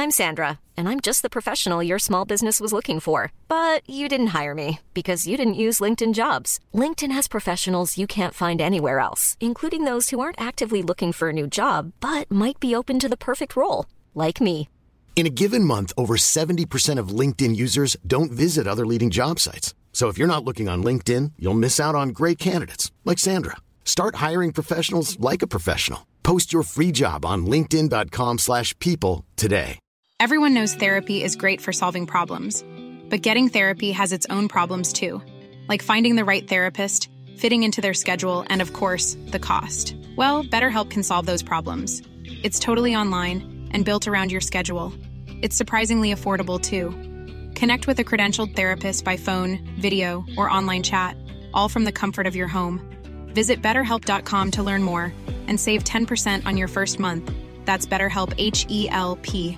I'm Sandra, and I'm just the professional your small business was looking for. But you didn't hire me because you didn't use LinkedIn Jobs. LinkedIn has professionals you can't find anywhere else, including those who aren't actively looking for a new job, but might be open to the perfect role, like me. In a given month, over 70% of LinkedIn users don't visit other leading job sites. So if you're not looking on LinkedIn, you'll miss out on great candidates like Sandra. Start hiring professionals like a professional. Post your free job on linkedin.com/people today. Everyone knows therapy is great for solving problems, but getting therapy has its own problems too, like finding the right therapist, fitting into their schedule, and of course, the cost. Well, BetterHelp can solve those problems. It's totally online and built around your schedule. It's surprisingly affordable too. Connect with a credentialed therapist by phone, video, or online chat, all from the comfort of your home. Visit BetterHelp.com to learn more and save 10% on your first month. That's BetterHelp, H-E-L-P.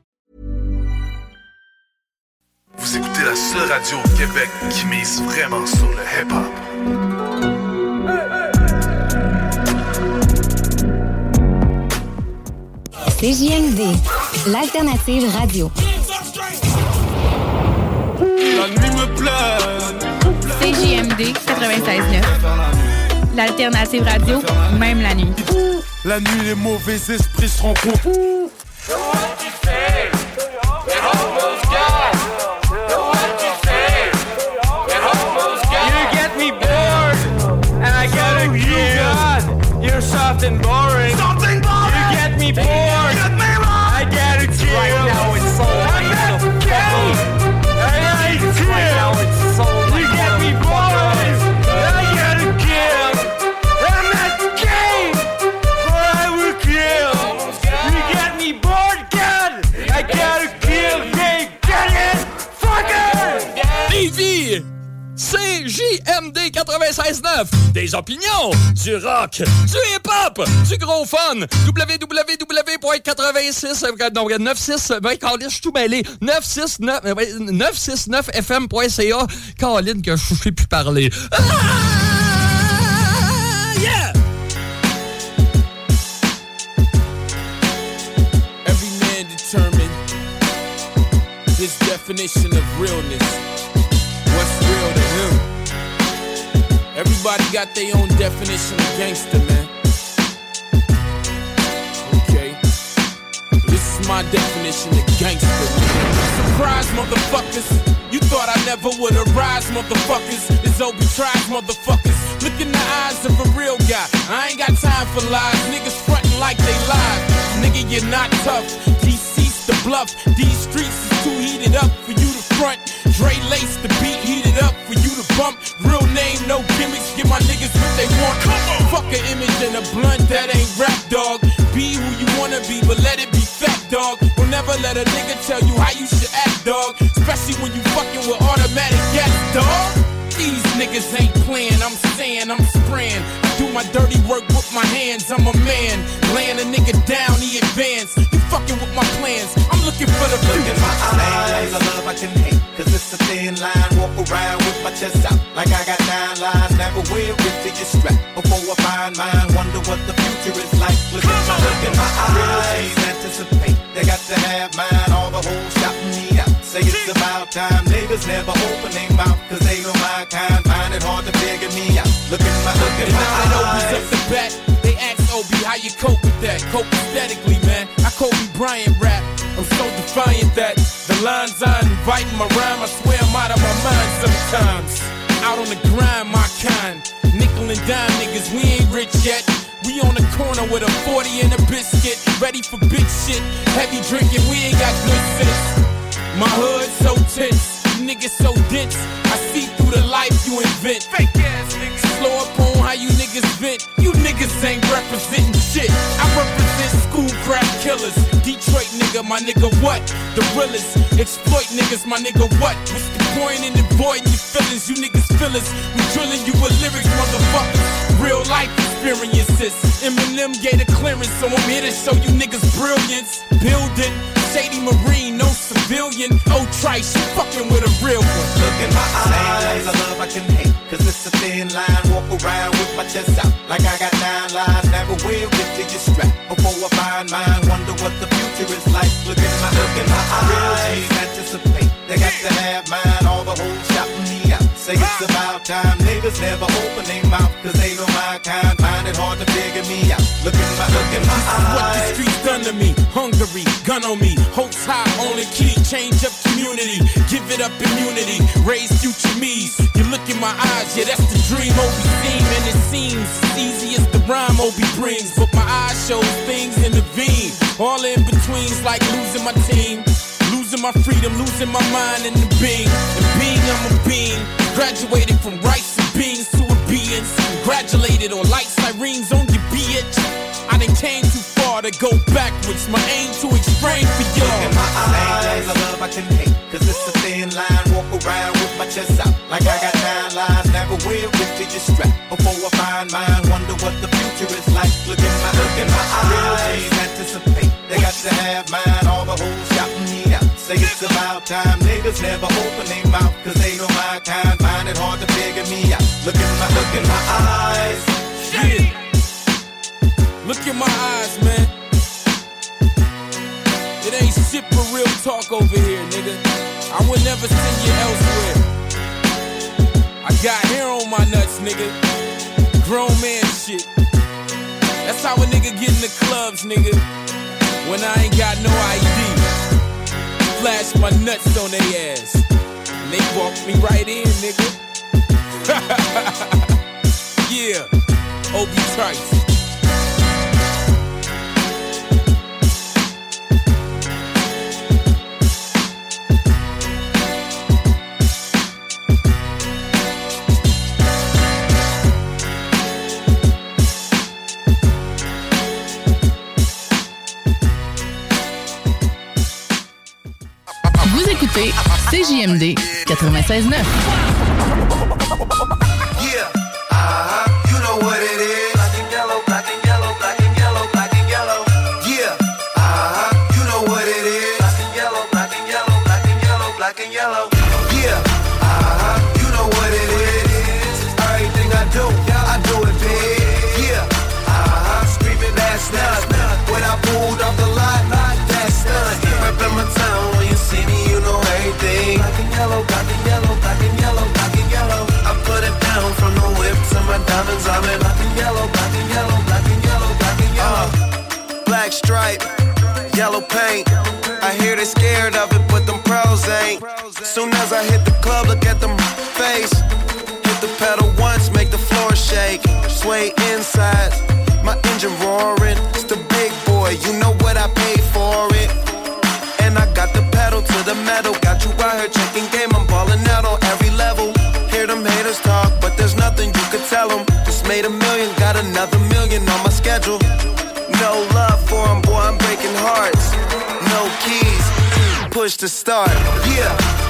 Vous écoutez la seule radio au Québec qui mise vraiment sur le hip-hop. CJMD, l'alternative radio. La nuit me plaît. CJMD 96.9. L'alternative radio, même la nuit. La nuit, les mauvais esprits se rencontrent. You're soft and boring. Something boring. You get me bored. Get me wrong. I get it kill. Right now it's so I get it kill. Right now it's so You get me bored. I get it kill. I'm not gay, but I will kill. You get me bored, God. I get it kill. They get it. Fucker. Lévis! CJMD 96.9. Des opinions, du rock, du hip-hop, du gros fun. www.86... Non, 96... Ben, Caroline, je suis tout mêlé. 969fm.ca. Caroline, que je sais plus parler. Ah! Yeah! Every man determined his definition of realness. What's real to him? Everybody got their own definition of gangster, man. Okay. This is my definition of gangster, man. Surprise, motherfuckers. You thought I never would arise, motherfuckers. It's Obi tries, motherfuckers. Look in the eyes of a real guy. I ain't got time for lies. Niggas frontin' like they live. Nigga, you're not tough. DC's the bluff. These streets is too heated up for you to front. Dre lace the beat, heated up for you to bump. Real name, no gimmicks, give my niggas what they want. Fuck an image and a blunt, that ain't rap, dog. Be who you wanna be, but let it be fat, dog. Will never let a nigga tell you how you should act, dog. Especially when you fucking with automatic gas, dog. These niggas ain't playing, I'm saying, I'm spraying. I do my dirty work with my hands, I'm a man. Laying a nigga down, he advance. You fucking with my plans, I'm looking for the Look in my eyes, I love, I can hate. Cause it's a thin line, walk around with my chest out. Like I got 9 lives, never will get to your strap. Before I find mine, wonder what the future is like. Look in my eyes, anticipate. They got to have mine, all the hoes shouting me out. Say it's about time, niggas never open their mouth. Cause they know my kind, find it hard to figure me out. Look in my eyes. Up the bat, they ask Obi how you cope with that. Cope aesthetically, man. I Kobe Bryant rap. I'm so defiant that the lines I invite in my rhyme, I swear I'm out of my mind sometimes. Out on the grind, my kind. Nickel and dime niggas, we ain't rich yet. We on the corner with a 40 and a biscuit. Ready for big shit. Heavy drinking, we ain't got good sense. My hood so tense, you niggas so dense. I see through the life you invent. Fake ass niggas. Slow up on how you niggas vent. You niggas ain't representing shit. I represent school crap killers. Detroit nigga, my nigga what? The realest. Exploit niggas, my nigga what? What's the point in avoiding your feelings? You niggas feel us. We drilling you with lyrics, motherfuckers. Real life experiences. Eminem gave a clearance, so I'm here to show you niggas brilliance. Building. Shady Marine, no civilian. Oh, Trice, you fucking with a real one. Look in my eyes, I love, I can hate. Cause it's a thin line, walk around with my chest out. Like I got 9 lives, never will get to your strap. Before I find mine, wonder what the future is like. Look in my Niggas never open their mouth, cause they know my kind. Find it hard to figure me out. Look in my eyes. What the streets done to me. Hungary, gun on me. Hopes high, only key. Change up community. Give it up immunity. Raise future me's. You look in my eyes, yeah, that's the dream Obi seen. And it seems easy as the rhyme Obi brings. But my eyes show things in the vein. All in betweens like losing my team. Losing my freedom, losing my mind in the being. And being, I'm a being. Graduated from rice and beans to obedience. Congratulated on light sirens on your bitch. I done came too far to go backwards. My aim to explain for y'all. Look in my eyes, I love I can hate. Cause it's a thin line, walk around with my chest out. Like I got 9 lives, never will get to your strap. Before I find mine, wonder what the future is like. Look in my eyes, real G's anticipate. They got to have mine, all the hoes shouting me out. Say it's about time, niggas never open their mouth. Cause they know my kind, find it hard to figure me out. Look in my eyes. Yeah. Look in my eyes, man. It ain't shit but real talk over here, nigga. I would never send you elsewhere. I got hair on my nuts, nigga. Grown man shit. That's how a nigga get in the clubs, nigga. When I ain't got no ID. Flash my nuts on their ass. And they walk me right in, nigga. Yeah. Obi Trice. Vous écoutez CJMD 96.9. Yeah, you know what it is. Black and yellow, black and yellow, black and yellow, black and yellow. Yeah, you know what it is. Black and yellow, black and yellow, black and yellow, black and yellow. Yeah, you know what it is. Everything I do it big. Yeah, screaming that's not. When I pulled off the lot, that's not. Reppin' my town when you see me, you know everything. Black and yellow, black and yellow, black and yellow, black and yellow. I put it down from the whip to my diamonds. I'm in black and yellow, black and yellow, black and yellow, black and yellow. Black stripe, yellow paint. I hear they scared of it, but them pros ain't. Soon as I hit the club, look at them face. Hit the pedal once, make the floor shake. Sway inside, my engine roaring. It's the big boy, you know what I paid for it. And I got the pedal to the metal. Got you out here checking game, I'm ballin' out on every level. Hear them haters talk, but there's nothing you could tell them. Just made $1 million, got another $1 million on my schedule. No love for them, boy, I'm breaking hearts. No keys, push to start. Yeah,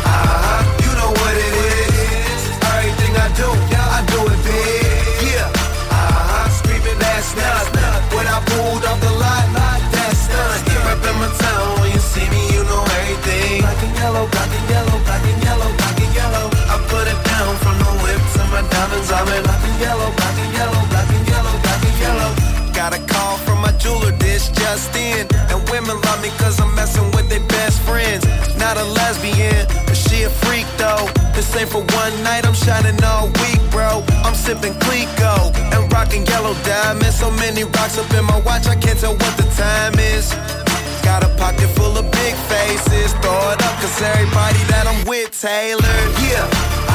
you know what it is. Everything I do it big. Yeah, screaming that's not. When I pulled off the lot, that's not. Reppin' my town when you see me, you know everything. Black and yellow, black and yellow, black and yellow, black and yellow. I put it down from the whip to my diamonds. I'm in black and yellow, black and yellow, black and yellow, black and yellow. Got a call from my jeweler, this just in. And women love me cause I'm messing with their best friends. Not a lesbian, but she a freak though. This ain't for one night, I'm shining all week, bro. I'm sipping Clico and rocking yellow diamonds. So many rocks up in my watch, I can't tell what the time is. Got a pocket full of big faces. Throw it up cause everybody that I'm with tailored. Yeah,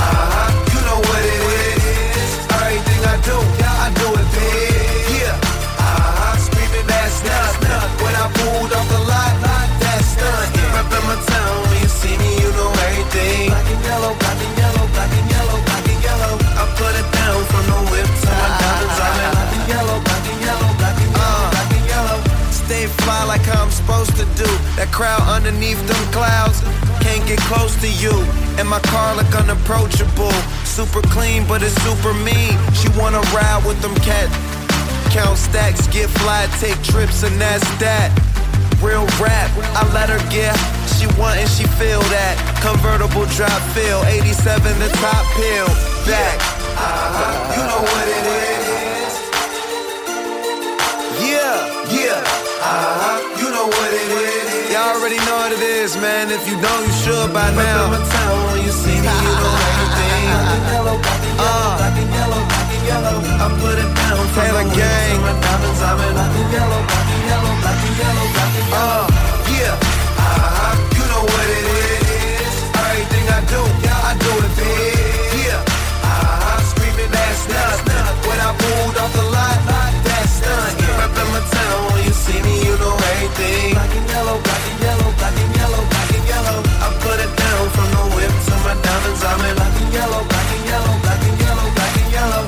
you know what it is. Everything I do it big. Yeah, screaming that's not. When I pulled off the lot, that's not. Reppin' my town when you see me, you know everything. Black and yellow, black and yellow, black and yellow, black and yellow. I put it down from the whip to my diamonds. I'm in black and yellow, black and yellow, black and yellow, black and yellow. Stay fly like how I'm supposed to do. That crowd underneath them clouds can't get close to you. And my car look unapproachable. Super clean, but it's super mean. She wanna ride with them cats. Count stacks, get fly, take trips, and that's that. Real rap, I let her get. She want and she feel that. Convertible drop feel, 87 the top pill. Back, you know what it is. Yeah, you know what it is. y'all already know what it is, man. If you don't, you should by now. My town, when you see me, you know everything. Black and yellow, black and yellow, black and yellow, black and yellow. I put it down. Taylor Gang. My diamonds, I'm in black and yellow, black and yellow, black and yellow, black and yellow. Yeah. You know what it is. Everything I do it big. Yeah. Screaming, that's nothing. When I pulled off the lot, that's done. Yeah. Reppin' my town, when you see me, you know everything. Black and yellow, black and yellow, black and yellow, black and yellow. I put it down from the whip to my diamonds. I'm in black and yellow, black and yellow, black and yellow, black and yellow.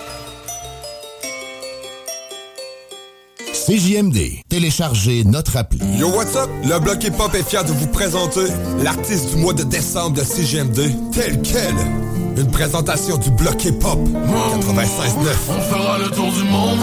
CJMD. Téléchargez notre appli. Yo, what's up? Le Bloc Hip-Hop est fier de vous présenter l'artiste du mois de décembre de CJMD, tel quel. Une présentation du Bloc Hip-Hop 96.9. On fera le tour du monde,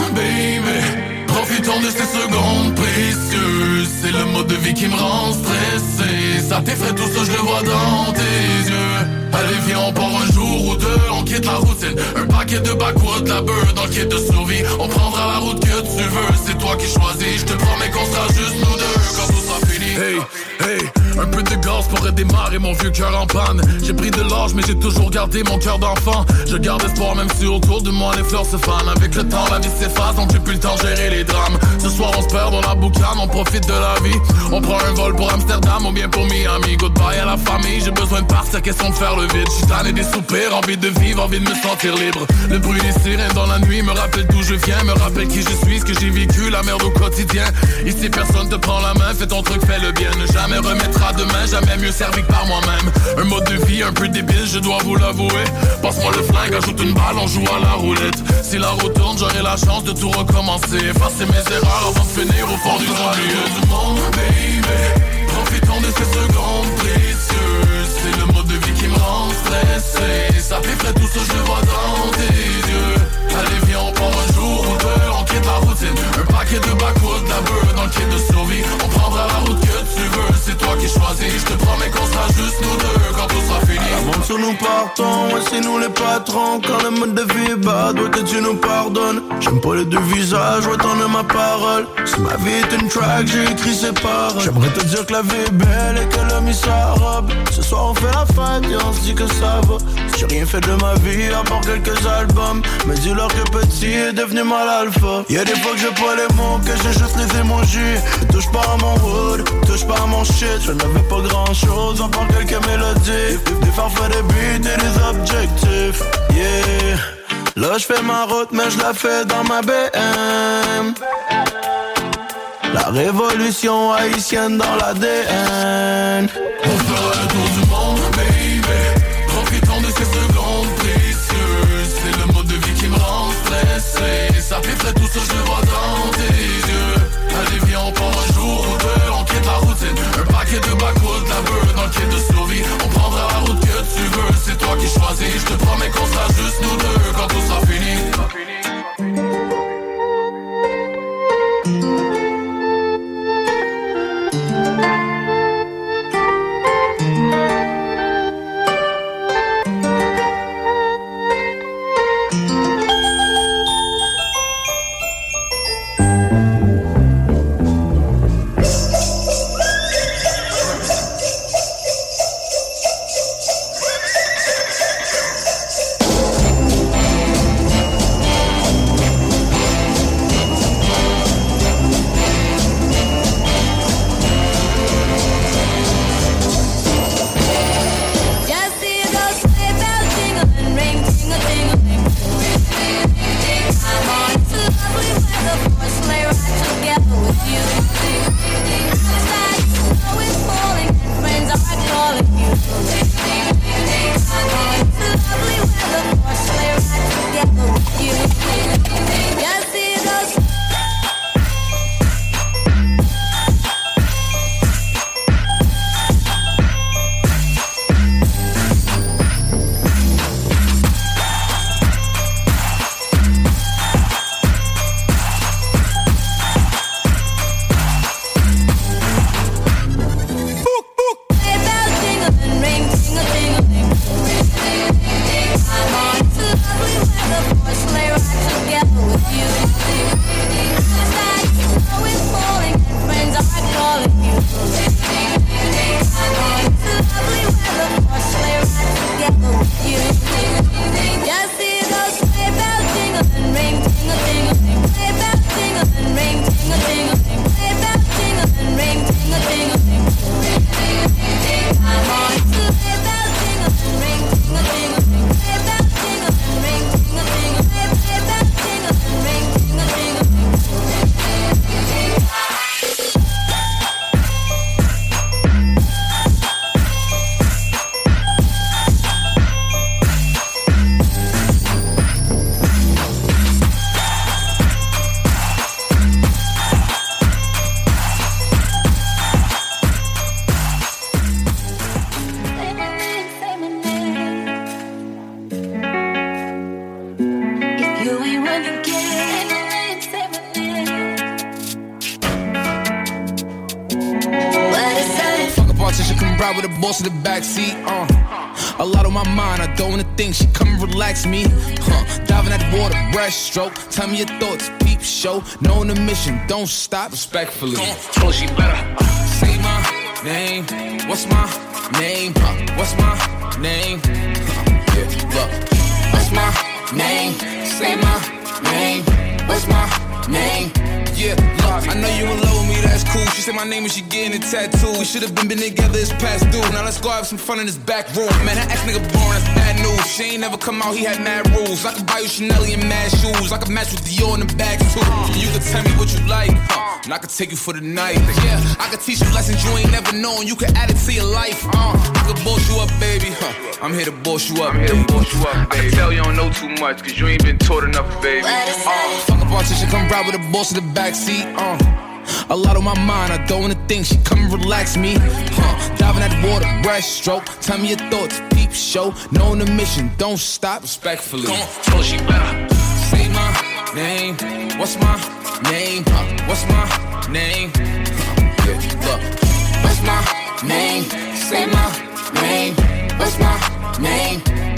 baby. Profitons de ces secondes précieuses. C'est le mode de vie qui me rend stressé. Ça t'effraie tout ça, je le vois dans tes yeux. Allez viens, on part un jour ou deux, on quitte la routine. Un paquet de backwoods, la beurre dans le kit de survie. On prendra la route que tu veux, c'est toi qui choisis. Je te promets qu'on sera juste nous deux quand tout sera fini. Hey, hey, un peu de gaz pour redémarrer mon vieux cœur en panne. J'ai pris de l'âge mais j'ai toujours gardé mon cœur d'enfant. Je garde espoir même si autour de moi les fleurs se fanent. Avec le temps la vie s'efface donc j'ai plus le temps de gérer les drames. Ce soir on se perd dans la boucane, on profite de la vie. On prend un vol pour Amsterdam ou bien pour Miami. Goodbye à la famille, j'ai besoin de partir, question de faire le vide. J'suis tanné des soupirs, envie de vivre, envie de me sentir libre. Le bruit des sirènes dans la nuit me rappelle d'où je viens, me rappelle qui je suis, ce que j'ai vécu, la merde au quotidien. Ici personne te prend la main, fais ton truc, fais le bien. Ne jamais remettre à demain, jamais mieux servi que par moi-même. Un mode de vie un peu débile, je dois vous l'avouer. Passe-moi le flingue, ajoute une balle, on joue à la roulette. Si la route tourne, j'aurai la chance de tout recommencer. Effacer mes erreurs avant de finir au fond du milieu du monde, baby. Profitons de ces secondes précieuses. C'est le mode de vie qui me rend stressé. Ça t'effraie tout ça, je le vois dans tes yeux. Allez viens, on part un jour ou deux, on quitte la routine. Un paquet de backwoods, la beurre dans le kit de survie. On prendra la route que tu veux, c'est toi qui choisis. Je te promets qu'on sera juste nous deux quand tout sera fini. La montre sur nous partons, ouais c'est nous les patrons. Quand le mode de vie est bad, ouais que tu nous pardonnes. J'aime pas les deux visages, ouais t'en as ma parole. Si ma vie est une track, j'ai écrit ses paroles. J'aimerais te dire que la vie est belle et que l'homme il sa robe. Ce soir on fait la fête et on se dit que ça va. J'ai rien fait de ma vie à part quelques albums. Mais dis-leur que petit est devenu mal alpha. Y'a des fois que j'ai pas les mots, que j'ai juste les émojis. Touche pas à mon wood, touche pas à mon shit. Je n'avais pas grand chose à part quelques mélodies. Des farfets, des beats et des objectifs. Yeah. Là je fais ma route mais je la fais dans ma BM. La révolution haïtienne dans l'ADN. On fera le tour du monde, baby. Profitons de ces secondes précieuses. C'est le mode de vie qui me rend stressé. Ça t'effraie tout ça, je le vois dans tes yeux. Allez viens, on part un jour ou deux, on quitte la routine. Un paquet de backwoods, la beurre dans le kit de survie. On prendra la route que tu veux, c'est toi qui choisis. Je te promets qu'on sera juste nous deux quand tout sera fini. she come ride with the boss in the backseat. A lot on my mind, I don't wanna think. She come and relax me. Diving at the water, breaststroke. Tell me your thoughts, peep show. Knowing the mission, don't stop. Respectfully. Tell her she better say my name. What's my name? What's my name? Yeah, look. What's my name? Say my name. What's my name? Yeah, look, I know you in love with me, that's cool. She said my name and she getting a tattoo. We should've been together, it's past due. Now let's go have some fun in this back room. Man, that ex-nigga boring, that's bad news. She ain't never come out, he had mad rules. I could buy you Chanel and mad shoes. I could match with Dior in the bags too. You could tell me what you like, and I could take you for the night. Yeah, I could teach you lessons you ain't never known. You could add it to your life, I could boss you up, baby. I'm here to boss you up, baby. I can tell you don't know too much, cause you ain't been taught enough, baby. Fuck a politician, come ride with the boss in the backseat. A lot on my mind, I don't wanna think. She come and relax me. Diving at the water, breaststroke. Tell me your thoughts, peep show. Knowing the mission, don't stop. Respectfully. Tell her she better say my name. What's my name? What's my name? Yeah, look. What's my name? Say my name. What's my name?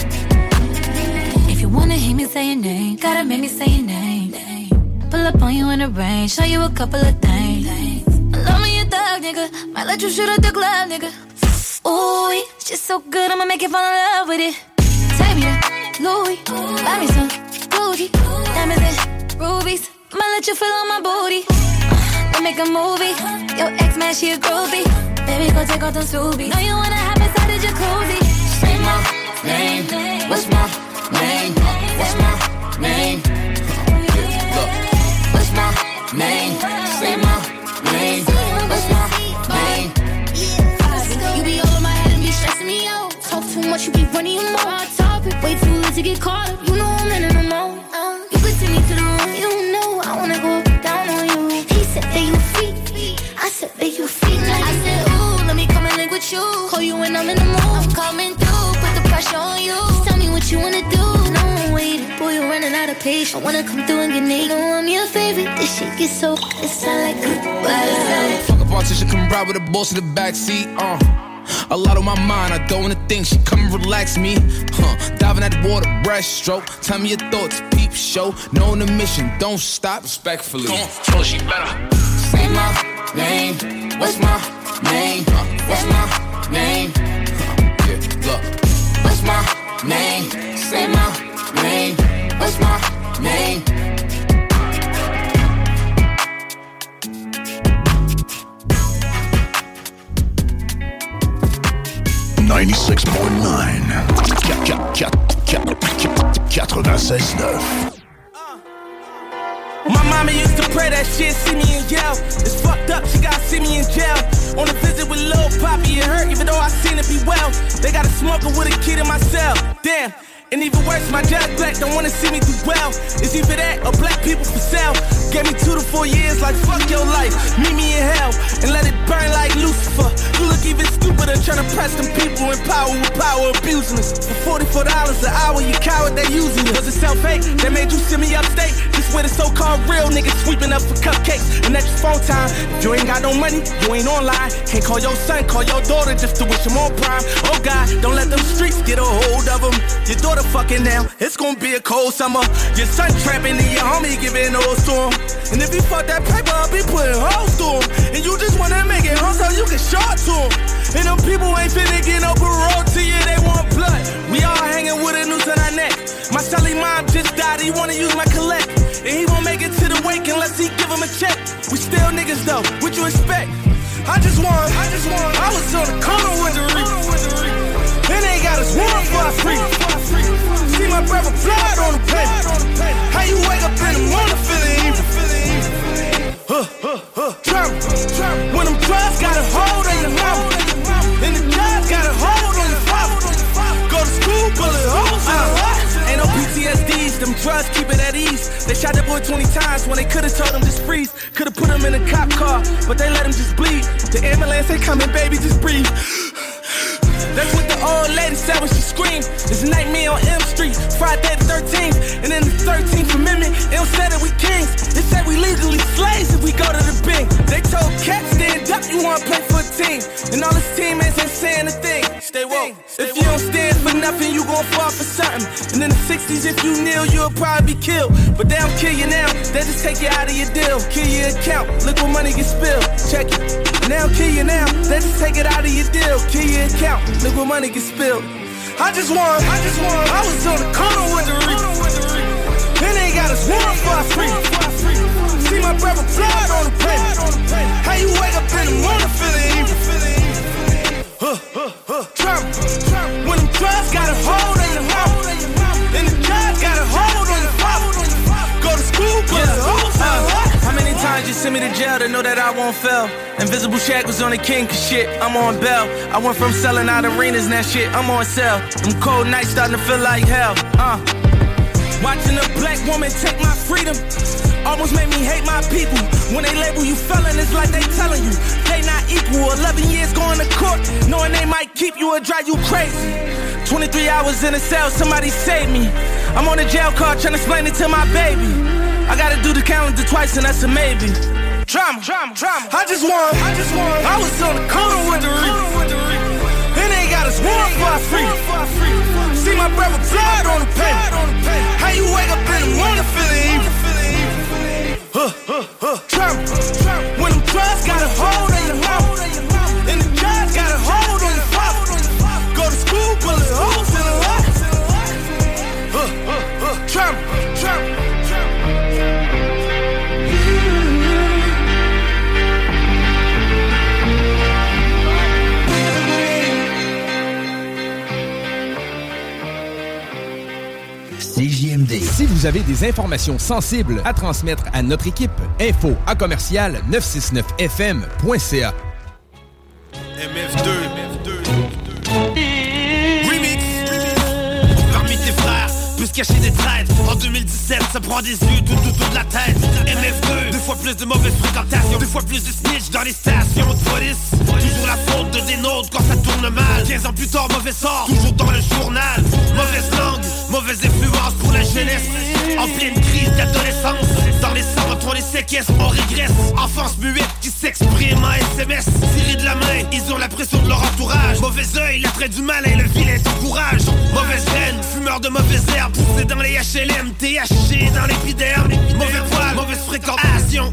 If you wanna hear me say your name, gotta make me say your name. Pull up on you in the rain, show you a couple of things. Love me a thug, nigga. Might let you shoot at the club, nigga. Ooh, it's just so good, I'ma make you fall in love with it. Take me to Louis, buy me some Gucci, diamonds and rubies. Might let you feel on my booty. We make a movie. Your ex man, she a groovy. Baby, go take off them Subies. Know you wanna hop inside the jacuzzi. Say my name. What's my name? What's my name? Look. What's my name? Say my name. What's my name? You be all in my head and be stressing me out. Talk too much, you be running your mouth. Topic, wait too late to get caught up. You know I'm in the mode. You could take me to the room. You know I wanna go down on you. He said that you freak. I said that you freak. I said, ooh, let me come and link with you. Call you when I'm in the mood. I'm coming through, put the pressure on you. Just tell me what you wanna do. No, I'm waiting. Boy, you're running out of patience. I wanna come through and get naked. No, I'm your favorite. This shit gets so it sound like goodbye. Fuck a politician, come ride with the boss in the backseat. A lot on my mind, I don't wanna think. She come and relax me. Diving at the water, breaststroke. Tell me your thoughts, peep show. Knowing the mission, don't stop. Respectfully. Tell her she better say my name. What's my name? What's my name? Yeah, look. What's my name? Say my name. What's my name? 96.9 96.9. My mama used to pray that shit, see me and yell. It's fucked up, she gotta see me in jail. On a visit with Lil Poppy, it hurt, even though I seen it be well. They got a smoker with a kid in my cell. Damn. And even worse, my judge black don't wanna see me do well. It's either that or black people for sale. Gave me 2 to 4 years, like fuck your life. Meet me in hell and let it burn like Lucifer. You look even stupider trying to press them people in power with power abusing us. For $44 an hour, you coward, they using you. Was it self-hate that made you send me upstate? This where the so-called real niggas sweeping up for cupcakes. And that's your phone time. If you ain't got no money, you ain't online. Can't call your son, call your daughter just to wish him on prime. Oh God, don't let them streets get a hold of them. Your daughter fucking now, it's gonna be a cold summer. Your son trapping and your homie giving those to him. And if he fuck that paper up, he putting hoes to him. And you just wanna make it home so you can short to him. And them people ain't finna get no parole to you, they want blood. We all hanging with a noose on our neck. My Sally mom just died, he wanna use my collect. And he won't make it to the wake unless he give him a check. We still niggas though, what you expect? I was on the corner with the reef. And they got us warm for our free. See my brother blood on the pen. How you wake up in the morning feeling evil? Trouble. When them drugs got a hold on your mouth. And the drugs got a hold on your father. Go to school, bullet holes in the ain't no PTSDs, them drugs keep it at ease. They shot that boy 20 times when they could've told him just freeze. Could've put him in a cop car, but they let him just bleed. The ambulance ain't coming, baby, just breathe. That's what the old lady said when she screamed. It's a nightmare on M Street, Friday the 13th. And in the 13th Amendment, it don't say that we kings. It said we legally slaves if we go to the bank. They told cats stand up, you wanna play for a team, and all his teammates ain't saying a thing. Stay woke. If you don't stand for nothing, you gon' fall for something. And in the 60s, if you kneel, you'll probably be killed. But they don't kill you now, they just take you out of your deal. Kill your account, look what money gets spilled. Check it. And they don't kill you now, they just take it out of your deal. Kill your account, look what money gets spilled. I just won. I was on the corner with the Reapers. Then they got us one for free. See my brother blood on the paper. How you wake up in the morning feeling evil? Trauma. When them drugs got a hold on your mouth, and the judge got a hold on your father. Go to school, but how many times you send me to jail to know that I won't fail? Invisible Shaq was on the king, cause shit, I'm on bail. I went from selling out arenas, now shit, I'm on sale. Them cold nights starting to feel like hell, Watching a black woman take my freedom almost made me hate my people. When they label you felon, it's like they telling you they not equal. 11 years going to court, knowing they might keep you or drive you crazy. 23 hours in a cell, somebody save me. I'm on a jail card trying to explain it to my baby. I gotta do the calendar twice and that's a maybe. Drama. I just won. I was on the corner with the Reapers. And they got us one for free. See my brother blood on the paper. How you wake up in the morning feeling evil? Drama. When them drugs got a hold on your mouth, and the judge got a hold on your father. Go to school, bullets, holes in the life. Drama. CJMD. Si vous avez des informations sensibles à transmettre à notre équipe, info@969fm.ca. MF2. Remix. Parmi tes frères, plus caché des traites. En 2017, ça prend des yeux tout autour de la tête. MF2, 2 fois plus de mauvaise fréquentation, 2 fois plus de snitch dans les stations de police. Toujours la faute de des nôtres quand ça tourne mal. 15 ans plus tard, mauvais sort, toujours dans le journal. Mauvaise langue, mauvaise influence pour la jeunesse. En pleine crise d'adolescence, dans les centres, on les séquestre, on régresse. Enfance muette qui s'exprime en SMS. Tirés de la main, ils ont la pression de leur entourage. Mauvais œil, l'attrait du malin, le vilain t'encourage. Mauvaise graine, fumeur de mauvaises herbes, poussé dans les HLM, THC dans l'épiderme. Mauvais poil, mauvaise fréquentation,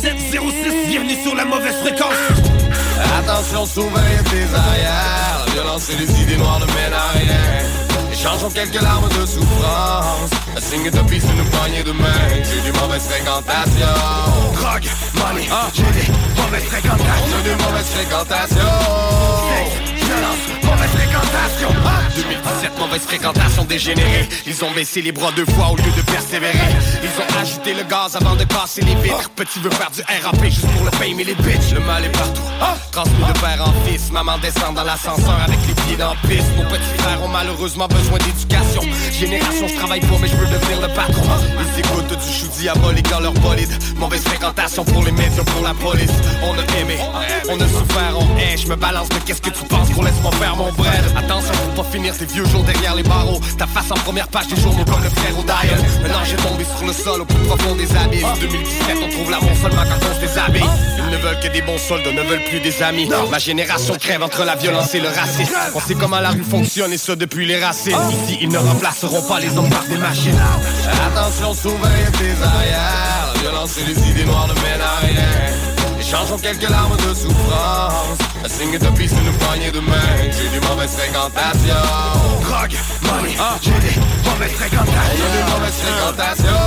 18706, bienvenue sur la mauvaise fréquence. Attention, surveille tes arrières. La violence et les idées noires ne mènent à rien. Échangeons quelques larmes de souffrance. Un signe de piste, une poignée de main. J'ai du mauvaise fréquentation. Drogue, money, j'ai des mauvaises fréquentations. J'ai des mauvaises fréquentations. Violence, mauvaise fréquentation. 2017, mauvaise fréquentation dégénérée. Ils ont baissé les bras 2 fois au lieu de persévérer. Ils ont ajouté le gaz avant de casser les vitres. Petit veut faire du RAP juste pour le paye, mais les bitches. Le mal est partout, transmis de père en fils. Maman descend dans l'ascenseur avec les pieds dans la piste. Nos petits frères ont malheureusement besoin d'éducation. Génération, je travaille pas mais je veux devenir le patron. Ils écoutent du chou diabolique dans leur bolide. Mauvaise fréquentation pour les médias, pour la police. On a aimé, on a souffert, on hait. Je me balance, mais qu'est-ce que tu penses qu'on laisse-moi faire mon bread? Attention pour pas finir tes vieux jours derrière les barreaux. Ta face en première page des journaux comme le frère au Dial. Maintenant j'ai tombé sur le sol au plus profond des abysses. 2017 on trouve l'amour seulement quand on se déshabille. Ils ne veulent que des bons soldats, ne veulent plus des amis. Ma génération crève entre la violence et le racisme. On sait comment la rue fonctionne et ça depuis les racines. Ici ils ne remplaceront pas les hommes par des machines. Attention, surveille tes arrières. La violence et les idées noires ne mènent à rien. Échangeons quelques larmes de souffrance. Un signe de piste, une poignée de main. J'ai du mauvaise fréquentation. Drogue, money, j'ai des mauvaises fréquentations. J'ai des mauvaises fréquentations.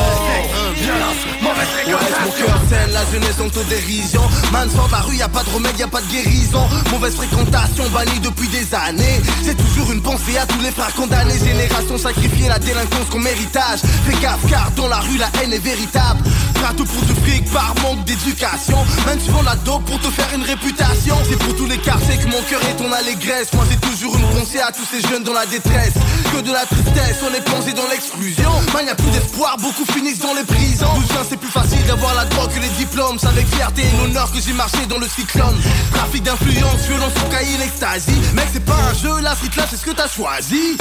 Violence, mauvaise fréquentation. Mon cœur scène, la jeunesse en autodérision. Man sort de la rue, y'a pas de remède, y'a pas de guérison. Mauvaise fréquentation, bannie depuis des années. C'est toujours une pensée à tous les frères condamnés. Génération sacrifiée, la délinquance comme héritage. Fais gaffe car dans la rue la haine est véritable. Prêt à tout pour du fric par manque d'éducation. Même tu vends la dope pour te faire une réputation. C'est pour tous les quartiers que mon cœur est ton allégresse. Moi j'ai toujours une pensée à tous ces jeunes dans la détresse. Que de la tristesse, on est plongé dans l'exclusion. Man y'a plus d'espoir, beaucoup finissent dans les prisons. D'où je viens c'est plus facile d'avoir la drogue que les diplômes. C'est avec fierté et l'honneur que j'ai marché dans le cyclone. Trafic d'influence, violence, cocaïne, ecstasy. Mec c'est pas un jeu, la street là c'est ce que t'as choisi.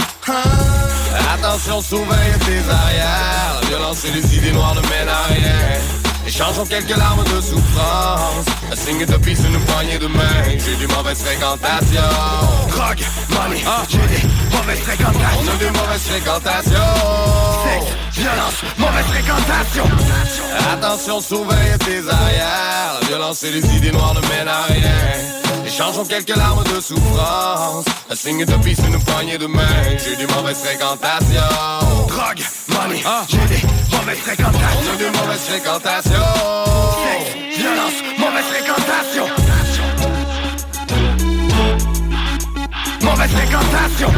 Attention, surveille tes arrières. La violence et les idées noires ne mènent à rien. Échangeons quelques larmes de souffrance, un signe de peace, une poignée de main. J'ai des mauvaises fréquentations. Drogue, money, j'ai des mauvaises fréquentations. On a des mauvaises fréquentations. Sexe, violence, mauvaise fréquentation. Attention, surveille tes arrières. La violence et les idées noires ne mènent à rien. Échangeons quelques larmes de souffrance, un signe de peace, une poignée de main. J'ai des mauvaises fréquentations. Drogue, money, j'ai des mauvaises fréquentations. On a des mauvaises fréquentations. Sexe, violence, mauvaise fréquentation. Mauvaise fréquentation.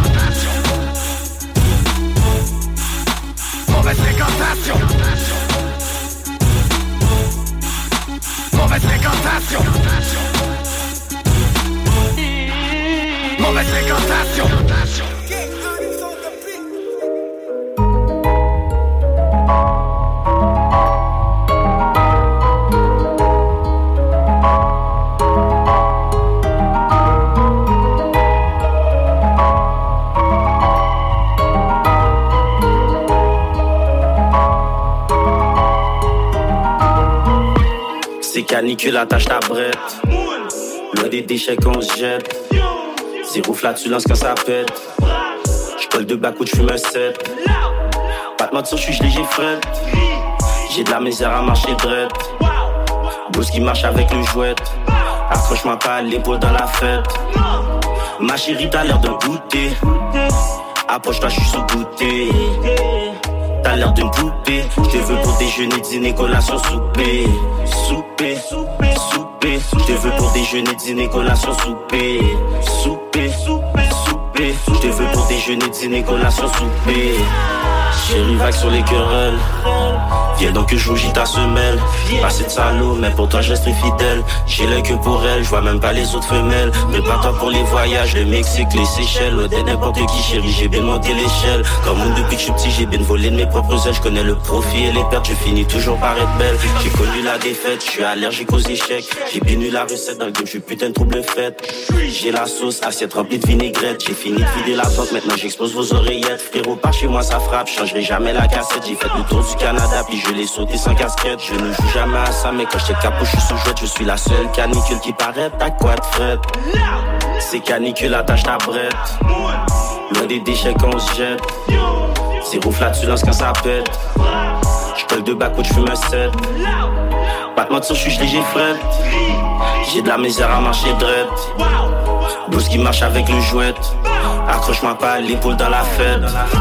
Mauvaise fréquentation. Mauvaise fréquentation. Mauvaise fréquentation. C'est canicule, attache ta brette. Loin des déchets qu'on se jette. Zéro flatulence quand ça pète. J'colle deux bacs où j'fume un set. Pas de mentir, j'suis gelé, j'ai fret. J'ai de la misère à marcher drette. Bousse qui marche avec le jouet. Accroche-moi pas l'épaule dans la fête. Ma chérie, t'as l'air d'un goûter. Approche-toi, j'suis sous goûter. T'as l'air d'une poupée. J'te veux pour déjeuner, dîner, collation, souper. Souper, souper, souper. J'te veux pour déjeuner, dîner, collation, souper. Souper, souper, souper. J'te veux pour déjeuner, dîner, collation, souper. Chérie, vague sur les querelles. Viens donc que je rougis ta semelle. Passé de salaud, mais pour toi je reste fidèle. J'ai l'œil que pour elle, je vois même pas les autres femelles. Prépare-toi pour les voyages, le Mexique, les Seychelles. Ouais, n'importe qui chérie, j'ai bien monté l'échelle. Comme on depuis que je suis petit, j'ai bien volé de mes propres ailes. Je connais le profit et les pertes, je finis toujours par être belle. J'ai connu la défaite, je suis allergique aux échecs. J'ai bien eu la recette dans le game, je suis putain de trouble fête. J'ai la sauce, assiette remplie de vinaigrette. J'ai fini de vider la banque, maintenant j'expose vos oreillettes. Frérot, par chez moi ça frappe, je changerai jamais la cassette. J'ai fait le tour du Canada, puis je l'ai sauté sans casquette. Je ne joue jamais à ça, mais quand j'étais capot, je suis sous jouette. Je suis la seule canicule qui paraît, t'as quoi de fret? C'est canicule, attache ta brette. Loin des déchets qu'on se jette. Zéro flatulence quand ça pète. J'colle deux bacs où j'fume un set. Pas de mentir, j'suis gelé, j'ai fret. J'ai de la misère à marcher drette. Bousse qui marche avec le jouet. Accroche-moi pas l'épaule dans la fête.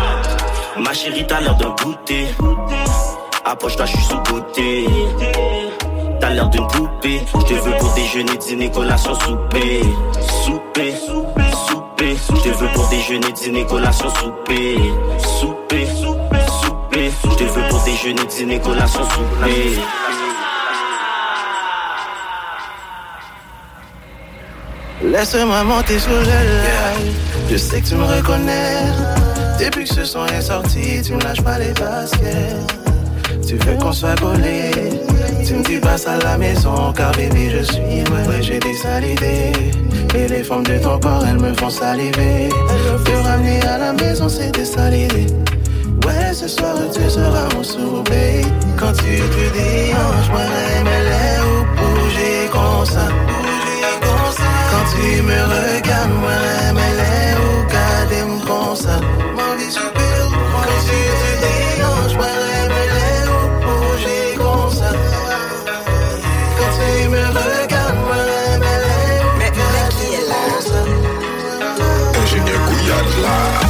Ma chérie, t'as l'air d'un goûter. Approche-toi, j'suis sous goûter. T'as l'air d'une poupée. J'te veux pour déjeuner, dîner, collation, souper. Souper, souper, souper. J'te veux pour déjeuner, dîner, collation, souper. Souper, souper, souper. J'te veux pour déjeuner, dîner, collation, souper. Laisse-moi monter sur le live. Je sais que tu me reconnais. Depuis que ce son est sorti, tu me lâches pas les baskets. Tu veux qu'on soit collés. Tu me dis passe à la maison, car baby je suis ouais, j'ai des sales idées. Et les formes de ton corps, elles me font saliver. Te ramener à la maison, c'est des sales idées. Ouais, ce soir tu seras mon soupé. Quand tu te déhanches, moi j'aimerais ou bouger comme ça. Quand tu me regardes, moi j'aimerais ou garder mon comme ça. Mon vie super. Quand tu te déhanches, moi j'aimerais ou bouger comme ça. Quand tu me regardes, moi j'aimerais ou garder mon comme ça. Ingénieur Couillade là.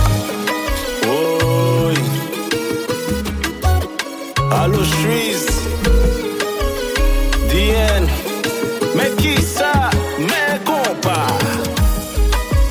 Allo Shreeze, DN, mais qui ça, mes compas?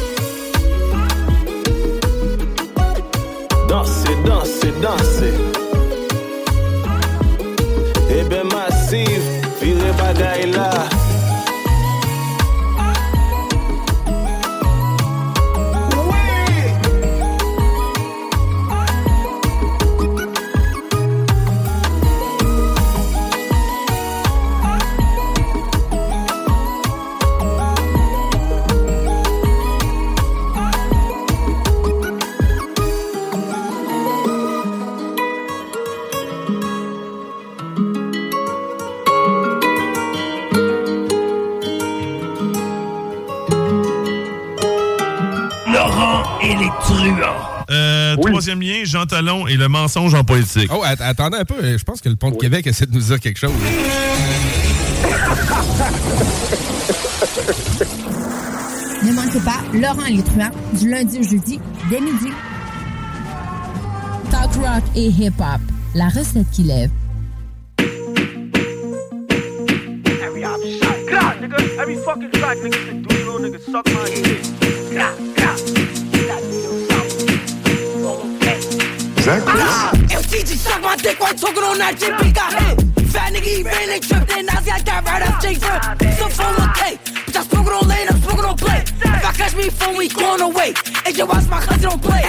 Laurent et les truands. Troisième lien, Jean Talon et le mensonge en politique. Oh, attendez un peu. Je pense que le Pont de Québec essaie de nous dire quelque chose. Ne manquez pas Laurent et les truands du lundi au jeudi dès midi. Talk rock et hip-hop, la recette qui lève. Every fucking track, nigga, say, do you little nigga, suck my dick. LTG, suck my dick while talking on that shit, big got hit. Fat nigga, he ran and tripped, then Nazi, I got right up J Frip. So phone 1K, bitch, I spoke it on lane, I'm spoken on play. If I catch me phone, we going away. AJ, watch my cousin don't play.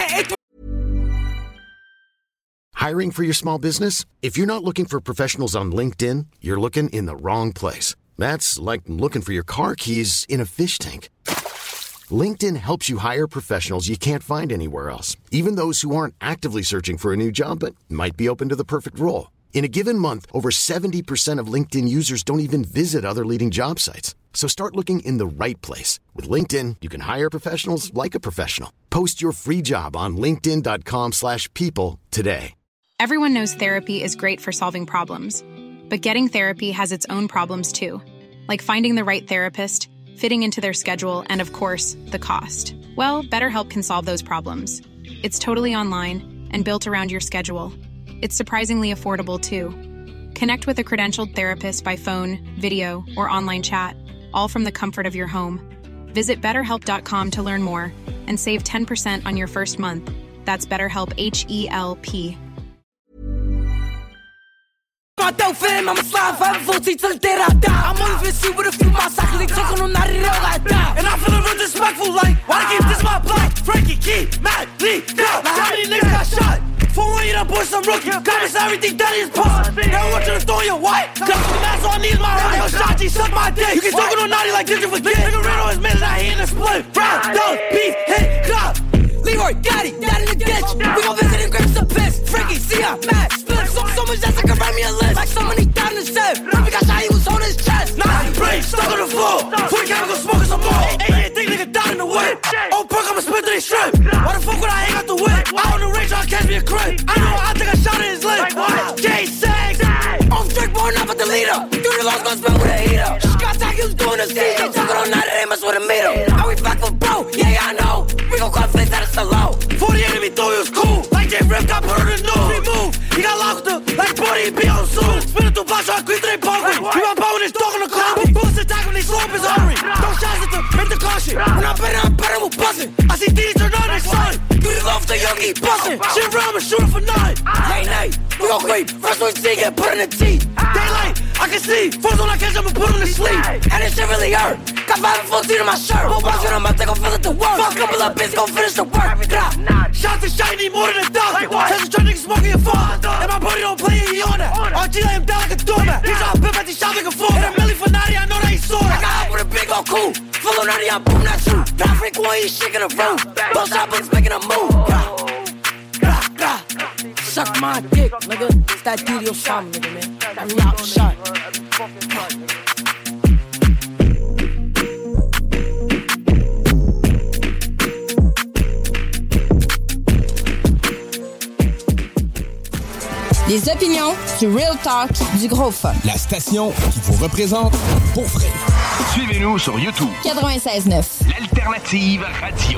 Hiring for your small business? If you're not looking for professionals on LinkedIn, you're looking in the wrong place. That's like looking for your car keys in a fish tank. LinkedIn helps you hire professionals you can't find anywhere else, even those who aren't actively searching for a new job but might be open to the perfect role. In a given month, over 70% of LinkedIn users don't even visit other leading job sites. So start looking in the right place. With LinkedIn, you can hire professionals like a professional. Post your free job on linkedin.com/people today. Everyone knows therapy is great for solving problems, but getting therapy has its own problems too, like finding the right therapist, fitting into their schedule, and of course, the cost. Well, BetterHelp can solve those problems. It's totally online and built around your schedule. It's surprisingly affordable too. Connect with a credentialed therapist by phone, video, or online chat, all from the comfort of your home. Visit BetterHelp.com to learn more and save 10% on your first month. That's BetterHelp, H-E-L-P. I'm a slide 540 till the day I die. I'm only busy with a few massacres, they talking on that real like that. And I'm feeling real disrespectful, like, why keep this my block? Frankie Key, Matt, Lee, down. Like, how many niggas got shot? For one, you done boy some rookie. Got us everything done is possible. Now I want you to throw your white. Got some mask on knees, my right. Yo, Shotty, suck my dick. You can talk on naughty like this, you forget. Nigga ran on his man, I hit in the split. Round, down, beef, hit, clap. Leroy, got it, that in the ditch. We gon' visit and grab some piss. Frankie, Sia, Matt, split. So much that I can write me a list. Like somebody down the set. Remy got shot, he was on his chest. Nah, brain stuck on the floor. 40 chemical smoking some more. Hey, think nigga down in the whip. Oh, perk, I'ma spit to they strip. Why the fuck would I hang out the whip? Out on the range, I'll catch me a crib. I know, I think I shot in his lip. J6. Off Drake, born up at the leader. Dude, the lost gon' spell with a heater. Scott Tack, he was doing the scene. They talking all night, they mess with a meter. Are we back for bro? Yeah, I know. We gon' call face that it's so low. 40 enemy thought he was cool. Like J Rip got put on the news. He moved. He got locked up. Like body, he be on soon. Spin it through back, so I quit they pokey. He my bow with his dog on the car. Bullets attack when they slow up his hurry. Don't shots at them, make the caution. When I'm better, we'll bustin'. I see these turn on their son. Do the love the young, he bustin'. Shit around and shoot him for 9. Late night, we gon' creep. First one see, get put in the teeth. Daylight, I can see. First one I catch, I'ma put him to sleep. And this shit really hurt. Got 5 and 14 in my shirt. Whole box in my thing, gon' feel it to work. Fuck couple of bitches, gon' finish the work. Shots and shiny more than 1,000. Test the try niggas smoking your phone. And my buddy don't play, he on that. RG lay him down like a doormat. He try to pimp at the shop like a fool. Hit a milli for 90, I know that he saw that. I got up with a big old cool. Full of 90, I boom that shoe. Not freak one, he shaking a room. Both shot bucks making a move. Suck my dick, nigga. It's that DDO song, nigga, man. Every out shot. Les opinions, du real talk, du gros fun. La station qui vous représente pour vrai. Suivez-nous sur YouTube. 96.9. L'alternative radio.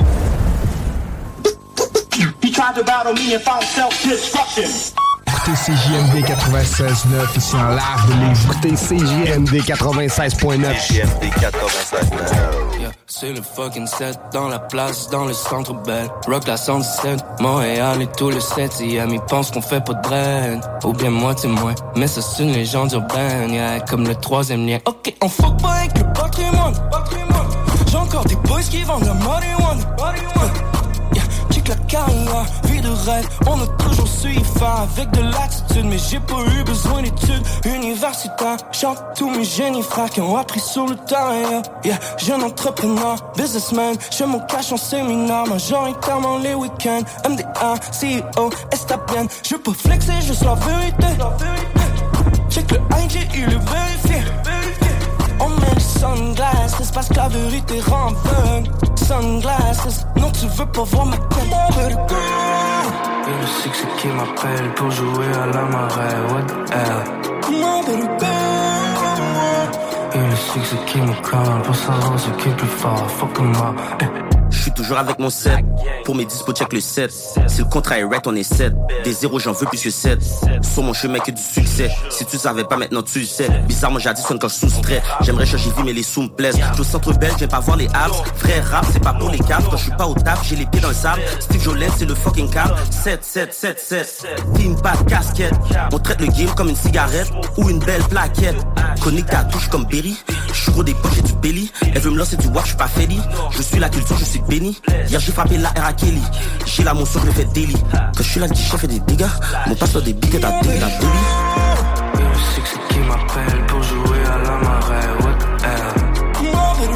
He tried to battle me and found self-destruction. CJMD 96.9 ici en live de l'écouter CJMD 96.9. CJMD 96.9. Yeah, c'est le fucking set dans la place, dans le centre belle. Rock la 117, Montréal et tout le 7e. Ils pensent qu'on fait pas de brain, ou bien moitié moins. Mais ça c'est une légende urbaine, yeah, comme le 3e lien. Ok, on fuck pas avec le patrimoine. J'ai encore des boys qui vendent la marijuana. La carrière, vie de rêve, on a toujours su y faire avec de l'attitude, mais j'ai pas eu besoin d'études universitaires. Chante tous mes génies frères qui ont appris sur le terrain. Yeah, jeune entrepreneur, businessman, je mon cash en séminaire, majoritairement les week-ends. MDA, CEO, Estapienne, je peux flexer juste la vérité. Check le IG, il est vérifié. On met les sunglasses, c'est parce que la vérité rend aveugle. sunglasses. Non, tu veux pas voir ma tête, pretty girl. Et le six qui m'appelle pour jouer à la marée. What the hell? Comment, baby girl? Et le six qui me colle pour savoir ce qui est plus fort. Fuck moi. Je suis toujours avec mon set. Pour mes dispos, check le 7. Si le contrat est right, on est 7. Des zéros, j'en veux plus que 7. Sur mon chemin que du succès. Si tu savais pas, maintenant tu le sais. Bizarrement, j'additionne quand je soustrais. J'aimerais changer vie, mais les sous me plaisent. Je suis au centre belge, j'aime pas voir les abs. Vrai rap, c'est pas pour les caves. Quand je suis pas au taf, j'ai les pieds dans le sable. Steve Jolette, c'est le fucking cap. 7, 7, 7, 7. Team, pas de casquette. On traite le game comme une cigarette ou une belle plaquette. Chronique ta touche comme Berry. Je suis gros des poches et du belly. Elle veut me lancer du watch, je suis pas Feli. Je suis la culture, je suis béni. Hier j'ai frappé la R à Kelly. J'ai la motion, je me fais délit. Quand je suis là, le chef fait des dégâts. Mon passeur des biquettes à Delhi. Et le six qui m'appelle pour jouer à la marée. What the hell?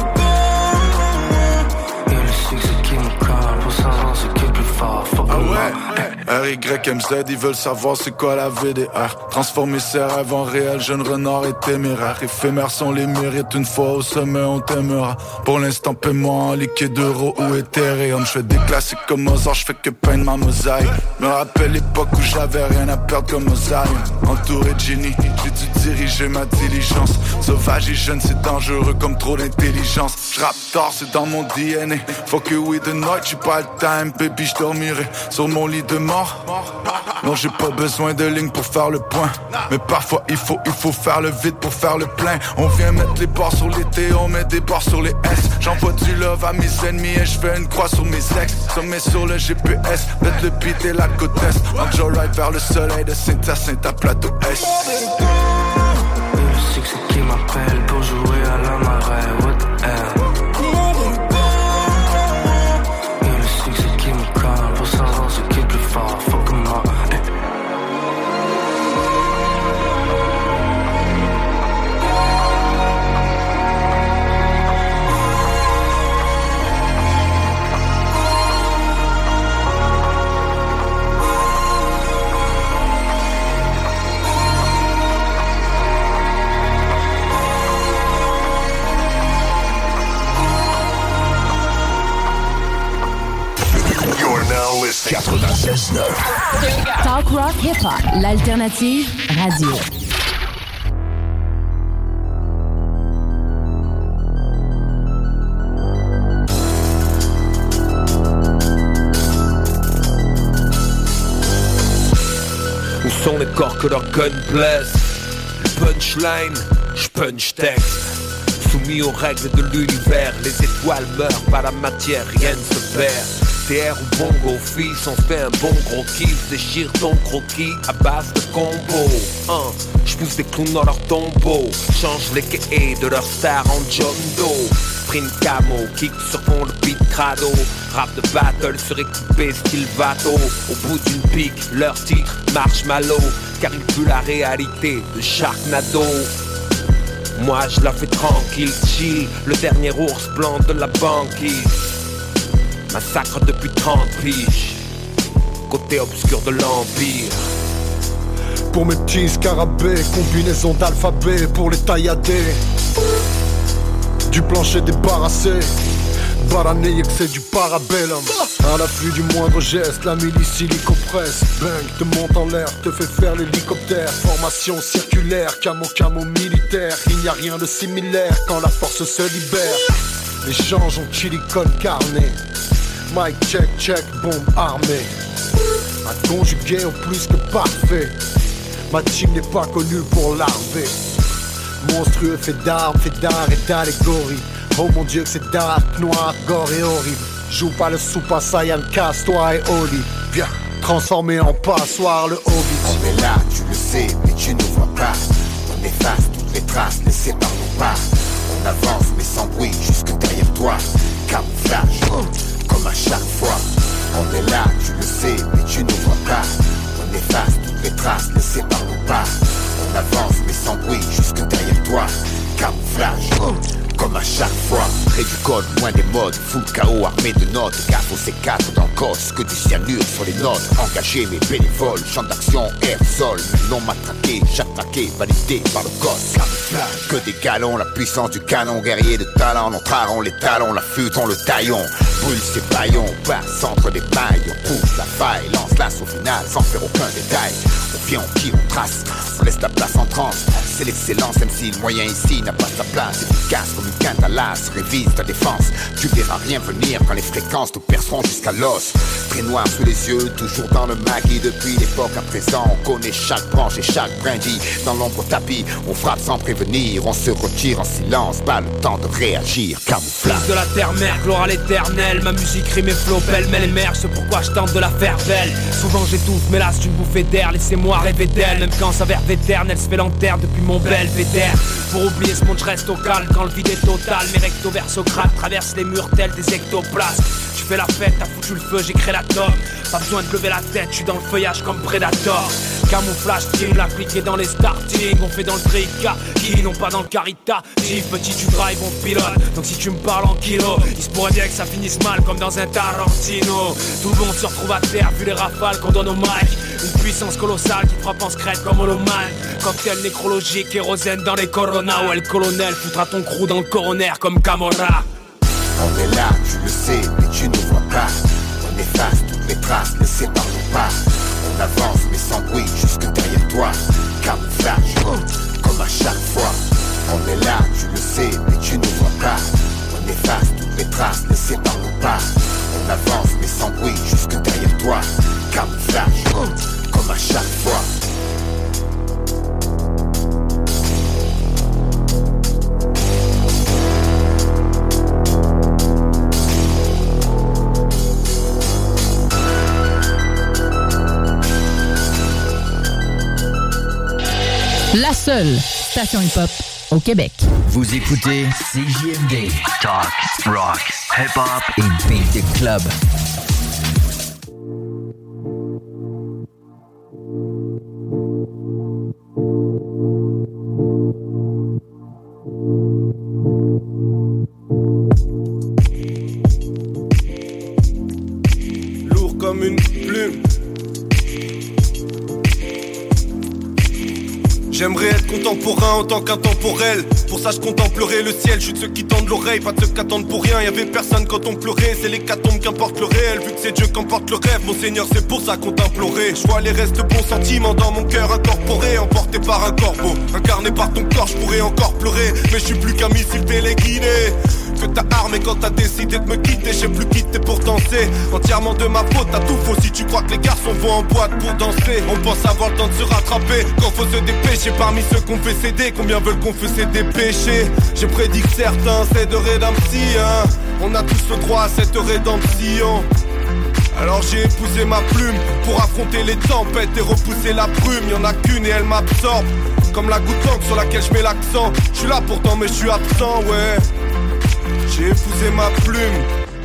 Et le six qui me colle pour savoir ce qui est plus fort. Fuck RYMZ, ils veulent savoir c'est quoi la VDR. Transformer ses rêves en réel, jeune renard et téméraire. Éphémères sont les mérites, une fois au sommet on t'aimera. Pour l'instant paiement en liquide d'euros ou Ethereum. Je fais des classiques comme Mozart, je fais que peindre ma mosaïque. Me rappelle l'époque où j'avais rien à perdre comme Mosaïque. Entouré de génie, j'ai dû diriger ma diligence. Sauvage et jeune, c'est dangereux comme trop d'intelligence. J'rappe tard, c'est dans mon DNA. Fuck you with the night, j'ai pas le time, baby, j'dormirai sur mon lit de mort. Non, j'ai pas besoin de ligne pour faire le point. Mais parfois il faut faire le vide pour faire le plein. On vient mettre les barres sur les T, on met des barres sur les S. J'envoie du love à mes ennemis et je fais une croix sur mes ex. Sommet sur le GPS, mettre le beat et la côte est. Enjoy ride vers le soleil de Saint-Hyacinthe à Plateau S. Et le six qui m'appelle pour jouer à la marée. What the hell? Et le six qui me colle pour savoir ce qui est plus fort. Fuck moi. You're now listening 96.9 Talk Rock Hip Hop, l'alternative radio. Où sont les corps que leur gun blesse? Punchline, j'punch texte. Soumis aux règles de l'univers, les étoiles meurent, pas la matière, rien ne se perd. TR ou bongo, fils, on fait un bon gros kiff. Déchire ton croquis à base de combo. J'pousse des clowns dans leur tombeau. Change les quais de leur star en John Doe. Sprint camo, kick sur fond le beat crado. Rap de battle suréquipé style vato. Au bout d'une pique, leur titre Marshmallow. Car il pue la réalité de Sharknado. Moi je la fais tranquille, chill. Le dernier ours blanc de la banquise. Massacre depuis 30 piges. Côté obscur de l'empire. Pour mes petits scarabées, combinaison d'alphabet pour les tailladés. Du plancher débarrassé, barané que c'est du parabellum. À l'affût du moindre geste, la milice illico-presse. Bang, te monte en l'air, te fait faire l'hélicoptère. Formation circulaire, camo militaire. Il n'y a rien de similaire quand la force se libère. Les changes ont chili con carne. Mic check, bombe armée. À conjuguer au plus que parfait. Ma team n'est pas connue pour larver. Monstrueux fait d'art et d'allégorie. Oh mon dieu que c'est dark, noir, gore et horrible. Joue pas le Super Saiyan, casse-toi et Oli. Viens, transformé en passoire le Hobbit. On est là, tu le sais, mais tu ne vois pas. On efface toutes les traces laissées par nos pas. On avance mais sans bruit jusque derrière toi. Camouflage, comme à chaque fois. On est là, tu le sais, mais tu ne vois pas. On efface toutes les traces laissées par nos pas. On avance mais sans bruit jusque derrière toi. Camouflage, comme à chaque fois. Près du code, loin des modes, full KO armé de notes. Gaffe aux C4 dans le cos, que du cyanure sur les notes. Engagé mes bénévoles, champ d'action, air, sol. Mais non matraqué, j'attaqué, validé par le gosse. Que des galons, la puissance du canon. Guerrier de talent, non trarons les talons. La flûte, on le taillon. Brûle ses baillons, passe entre des mailles. On pousse la faille, lance l'as au final sans faire aucun détail. On vient, on tire, on trace, on laisse la place en transe. C'est l'excellence, même si le moyen ici n'a pas sa place. Efficace comme une quinte à l'as, révise ta défense. Tu verras rien venir quand les fréquences te perceront jusqu'à l'os. Très noir sous les yeux, toujours dans le maquis. Depuis l'époque à présent, on connaît chaque branche et chaque brindille. Dans l'ombre au tapis, on frappe sans prévenir. On se retire en silence, pas le temps de réagir. Camouflage de la terre-mère, gloire à l'éternel. Ma musique rime et flow, pêle-mêle émerge. C'est pourquoi je tente de la faire belle. Souvent j'étouffe, mais là c'est une bouffée d'air. Laissez-moi rêver d'elle, même quand s'avère véterne. Elle se fait lanterne depuis mon belvédère. Pour oublier ce monde, je reste au calme quand le vide est total. Mes rectos vers Socrate traversent les murs tels des ectoplasmes. Tu fais la fête, t'as foutu le feu, j'ai créé la top. Pas besoin de lever la tête, je suis dans le feuillage comme Predator. Camouflage team, l'appliqué dans les starting. On fait dans le tricard, qui n'ont pas dans le caritatif. Petit tu drive, on pilote, donc si tu me parles en kilo, il se pourrait bien que ça finisse mal comme dans un Tarantino. Tout le monde se retrouve à terre, vu les rafales qu'on donne au mic. Une puissance colossale qui frappe en secrète comme Holloman. Cocktail nécrologique, kérosène dans les Corona. Ouais, le colonel foutra ton crew dans le coroner comme Camorra. On est là, tu le sais, mais tu ne vois pas. On efface toutes les traces laissées par nos pas. On avance mais sans bruit jusque derrière toi. Camouflage, comme à chaque fois. On est là, tu le sais, mais tu ne vois pas. On efface toutes les traces laissées par nos pas. On avance mais sans bruit jusque derrière toi. Camouflage, comme à chaque fois. La seule station hip-hop au Québec. Vous écoutez CJMD. Talk, rock, hip-hop et beat the club. Lourd comme une plume. J'aimerais être contemporain en tant qu'intemporel. Pour ça je contemplerai le ciel. Je suis de ceux qui tendent l'oreille, pas de ceux qui attendent pour rien. Y'avait personne quand on pleurait, c'est l'hécatombe qu'importe le réel. Vu que c'est Dieu qu'emporte le rêve, mon Seigneur c'est pour ça qu'on t'implorait. Je vois les restes de bons sentiments dans mon cœur incorporé. Emporté par un corbeau, incarné par ton corps, je pourrais encore pleurer. Mais je suis plus qu'un missile téléguidé que t'as armé quand t'as décidé de me quitter. J'ai plus quitté pour danser, entièrement de ma faute. T'as tout faux si tu crois que les garçons vont en boîte pour danser. On pense avoir le temps de se rattraper quand faut se dépêcher. Parmi ceux qu'on fait céder, combien veulent confesser des péchés? J'ai prédit que certains c'est de rédemption. On a tous le droit à cette rédemption. Alors j'ai épousé ma plume pour affronter les tempêtes et repousser la brume. Y'en a qu'une et elle m'absorbe comme la goutte d'encre sur laquelle je mets l'accent. Je suis là pourtant mais je suis absent, ouais. J'ai épousé ma plume.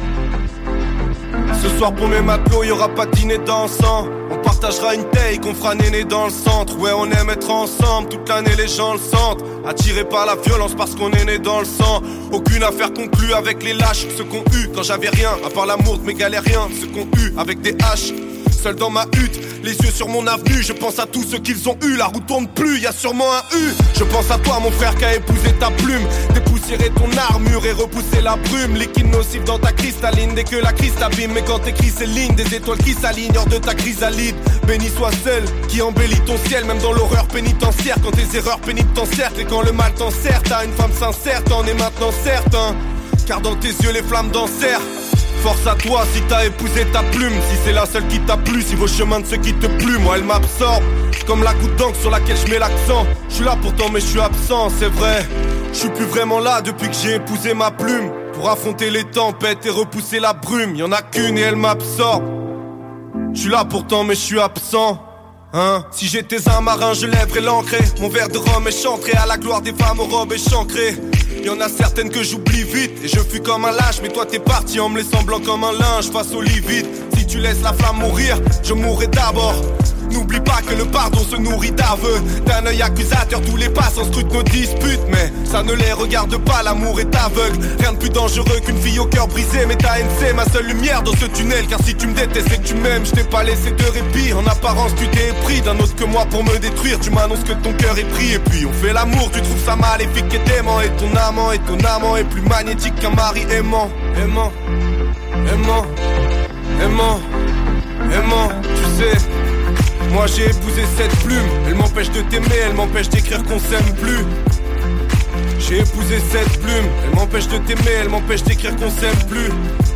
Ce soir pour mes matelots y'aura pas de dîner dansant. On partagera une taille qu'on fera néné dans le centre. Ouais on aime être ensemble, toute l'année les gens le sentent. Attirés par la violence parce qu'on est né dans le sang. Aucune affaire conclue avec les lâches. Ceux qu'on eu quand j'avais rien, à part l'amour de mes galériens. Ceux qu'on eu avec des haches. Seul dans ma hutte, les yeux sur mon avenue. Je pense à tous ceux qu'ils ont eu, la roue tourne plus, y a sûrement un U. Je pense à toi mon frère qui a épousé ta plume. Dépoussiérer ton armure et repousser la brume. Liquide nocif dans ta cristalline dès que la crise t'abîme. Mais quand t'écris ces lignes, des étoiles qui s'alignent hors de ta chrysalide. Béni soit celle qui embellit ton ciel, même dans l'horreur pénitentiaire. Quand tes erreurs pénitentiaires et quand le mal t'enserre. T'as une femme sincère, t'en es maintenant certain. Car dans tes yeux les flammes dansèrent. Force à toi si t'as épousé ta plume. Si c'est la seule qui t'a plu, si vos chemins de ceux qui te pluent. Moi elle m'absorbe, comme la goutte d'encre sur laquelle je mets l'accent. Je suis là pourtant mais je suis absent, c'est vrai. Je suis plus vraiment là depuis que j'ai épousé ma plume. Pour affronter les tempêtes et repousser la brume. Y'en a qu'une et elle m'absorbe. Je suis là pourtant mais je suis absent. Hein? Si j'étais un marin je lèverais l'ancré. Mon verre de rhum est chantré à la gloire des femmes aux robes échancrées. Y'en a certaines que j'oublie vite et je fuis comme un lâche. Mais toi t'es parti en me laissant blanc comme un linge face au lit vide. Si tu laisses la flamme mourir, je mourrai d'abord. N'oublie pas que le pardon se nourrit d'aveux. D'un œil accusateur, tous les passants scrutent nos disputes. Mais ça ne les regarde pas, l'amour est aveugle. Rien de plus dangereux qu'une fille au cœur brisé. Mais ta haine c'est ma seule lumière dans ce tunnel. Car si tu me détestes et que tu m'aimes, je t'ai pas laissé de répit. En apparence tu t'es pris d'un autre que moi pour me détruire. Tu m'annonces que ton cœur est pris. Et puis on fait l'amour, tu trouves ça maléfique et dément. Et ton amant est plus magnétique qu'un mari aimant. Aimant, aimant, aimant, aimant, tu sais. Moi j'ai épousé cette plume. Elle m'empêche de t'aimer, elle m'empêche d'écrire qu'on s'aime plus. J'ai épousé cette plume. Elle m'empêche de t'aimer, elle m'empêche d'écrire qu'on s'aime plus.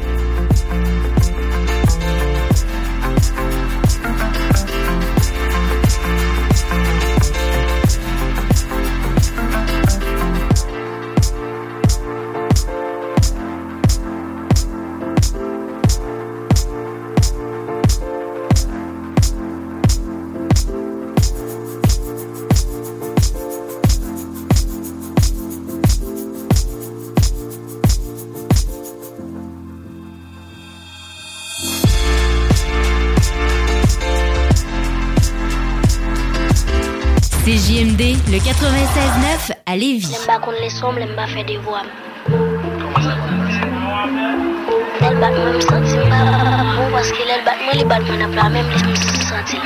CJMD, le 96.9 à Lévis. J'aime pas qu'on les sommes, j'aime pas faire des voix. Elle bat moi, me sentis pas parce que elle bat moi, les bat moi, n'a pas même les me sentir.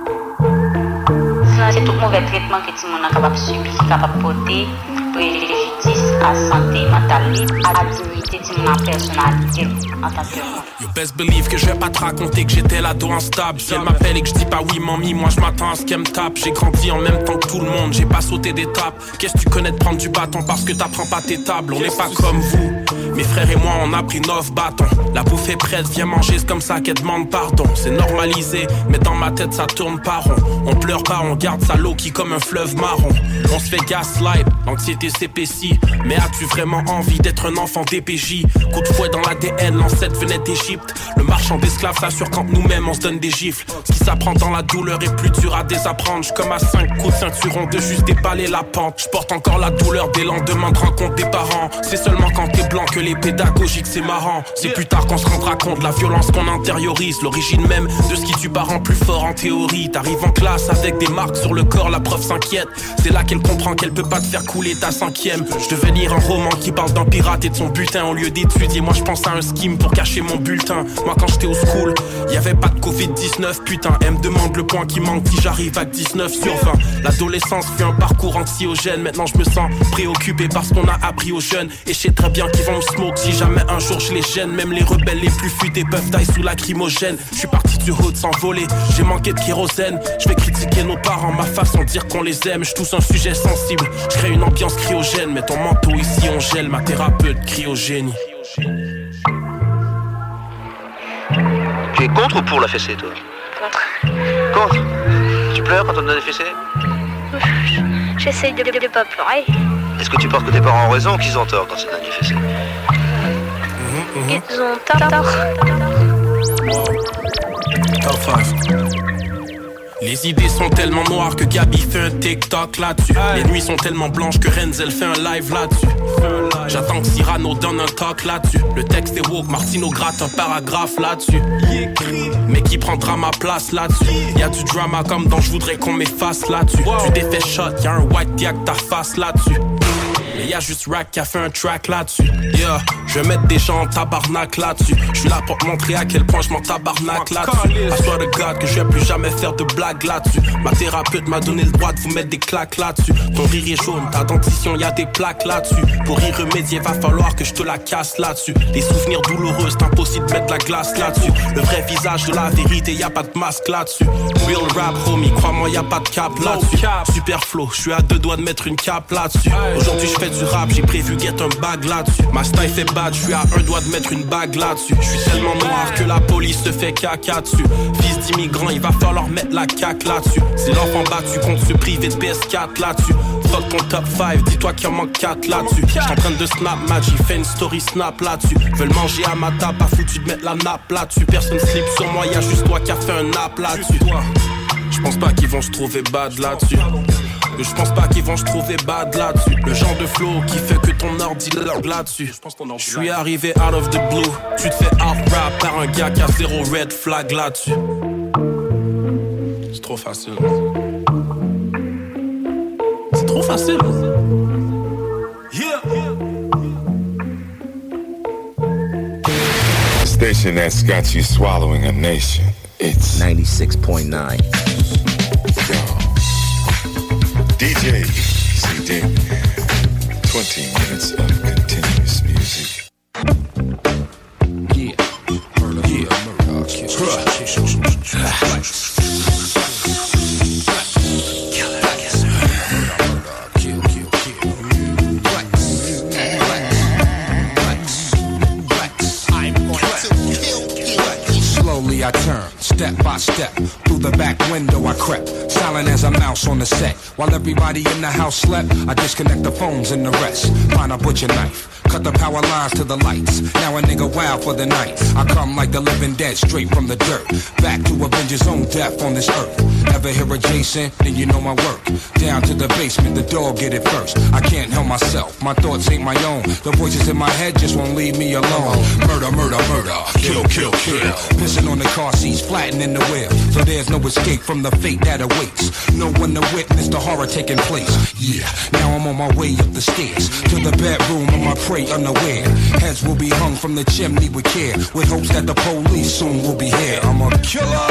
C'est tout mauvais traitement que tout le monde est capable de subir, capable de porter pour justice, à santé mentale, à la dignité d'une personnalité en tant que moi. You best believe que je vais pas te raconter que j'étais l'ado instable. Si elle m'appelle et que je dis pas oui mamie, moi je m'attends à ce qu'elle me tape. J'ai grandi en même temps que tout le monde, j'ai pas sauté d'étape. Qu'est-ce que tu connais de prendre du bâton parce que t'apprends pas tes tables? On n'est pas comme vous, mes frères et moi on a pris 9 bâtons. La bouffe est prête, viens manger, c'est comme ça qu'elle demande pardon. C'est normalisé, mais dans ma tête ça tourne pas rond. On pleure pas, on garde sa low qui comme un fleuve marron. On se fait gaslight, l'anxiété s'épaissit. Mais as-tu vraiment envie d'être un enfant DPJ? Coup de fouet dans l'ADN, l'ancêtre venait d'Égypte. Le marchand d'esclaves s'assure quand nous-mêmes on se donne des gifles. Ce qui s'apprend dans la douleur est plus dur à désapprendre. J'suis comme à 5 coups de ceinturon de juste déballer la pente. J'porte encore la douleur des lendemains de rencontre des parents. C'est seulement quand t'es blanc que les pédagogiques c'est marrant. C'est plus tard qu'on se rendra compte de la violence qu'on intériorise. L'origine même de ce qui tue pas rend plus fort en théorie. T'arrives en classe avec des marques sur le corps, la prof s'inquiète. C'est là qu'elle comprend qu'elle peut pas te faire couler ta 5e. Je devais lire un roman qui parle d'un pirate et de son butin au lieu d'étudier. Moi je pense à un scheme pour cacher mon bulletin. Moi quand j'étais au school, y'avait pas de Covid-19, putain. Elle me demande le point qui manque si j'arrive à 19 sur 20. L'adolescence fut un parcours anxiogène. Maintenant je me sens préoccupé par ce qu'on a appris aux jeunes. Et je sais très bien qu'ils vont me smoke si jamais un jour je les gêne. Même les rebelles les plus futés peuvent tailler sous lacrymogène. Je suis parti du haut de s'envoler, j'ai manqué de kérosène. Je vais critiquer nos parents, ma façon de dire qu'on les aime. Je touche un sujet sensible, je crée une ambiance cryogène. Mets ton manteau ici on gèle, ma thérapeute cryogénie. Tu es contre ou pour la fessée, toi? Contre. Tu pleures quand on te donne des fessées? J'essaye de pas pleurer. Est-ce que tu penses que tes parents ont raison ou qu'ils ont tort quand c'est donné des fessées? Ils ont tort. Top 5. Les idées sont tellement noires que Gabi fait un TikTok là-dessus. Les nuits sont tellement blanches que Renzel fait un live là-dessus. J'attends que Cyrano donne un talk là-dessus. Le texte est woke, Martino gratte un paragraphe là-dessus. Mais qui prendra ma place là-dessus? Y'a du drama comme dans J'voudrais qu'on m'efface là-dessus. Tu défais shot, y'a un white diac ta face là-dessus. Mais y'a juste Rack qui a fait un track là-dessus. Yeah, je vais mettre des gens en tabarnak là-dessus. Je suis là pour te montrer à quel point je m'en tabarnak là-dessus. I swear to God que je vais plus jamais faire de blagues là-dessus. Ma thérapeute m'a donné le droit de vous mettre des claques là-dessus. Ton rire est jaune, ta dentition y'a des plaques là-dessus. Pour y remédier va falloir que je te la casse là-dessus. Les souvenirs douloureux c'est impossible de mettre de la glace là-dessus. Le vrai visage de la vérité y'a pas de masque là-dessus. Real rap homie, crois-moi y'a pas de cap là-dessus. Super flow, je suis à 2 doigts de mettre une cape là-dessus. Aujourd'hui je fais du rap, j'ai prévu get un bag là-dessus. Ma style fait bad, je suis à 1 doigt de mettre une bague là-dessus. Je suis tellement noir que la police se fait caca dessus. Fils d'immigrant, il va falloir mettre la caque là-dessus. C'est l'enfant battu contre se priver de PS4 là-dessus. Fuck ton top 5, dis-toi qu'il en manque 4 là-dessus. J'suis en train de snap match, il fait une story snap là-dessus. Veulent manger à ma table, pas foutu de mettre la nappe là-dessus. Personne slip sur moi, y'a juste toi qui a fait un nap là-dessus. Je pense pas qu'ils vont se trouver bad là-dessus. Je pense pas qu'ils vont se trouver bad là-dessus. Le genre de flow qui fait que ton ordi lag là-dessus. Je suis arrivé out of the blue. Tu te fais out rap par un gars qui a 0 red flag là-dessus. C'est trop facile. C'est trop facile. Yeah. The station that's got you swallowing a nation. It's 96.9. DJ CD. 20 minutes of continuous music. Yeah. Slowly I turn, step by step. Through the back window I crept, silent as a mouse on the set. While everybody in the house slept, I disconnect the phones and the rest. Find a butcher knife, cut the power lines to the lights. Now a nigga wild for the night. I come like the living dead, straight from the dirt. Back to avenge his own death on this earth. Ever hear of Jason? Then you know my work. Down to the basement, the dog get it first. I can't help myself, my thoughts ain't my own. The voices in my head just won't leave me alone. Murder, murder, murder, kill, kill, kill. Pissing on the car seats, flattening the wheel. So there's no escape from the fate that awaits. No one to witness the horror taking place. Yeah, now I'm on my way up the stairs to the bedroom of my prey unaware. Heads will be hung from the chimney with care, with hopes that the police soon will be here. I'm a killer.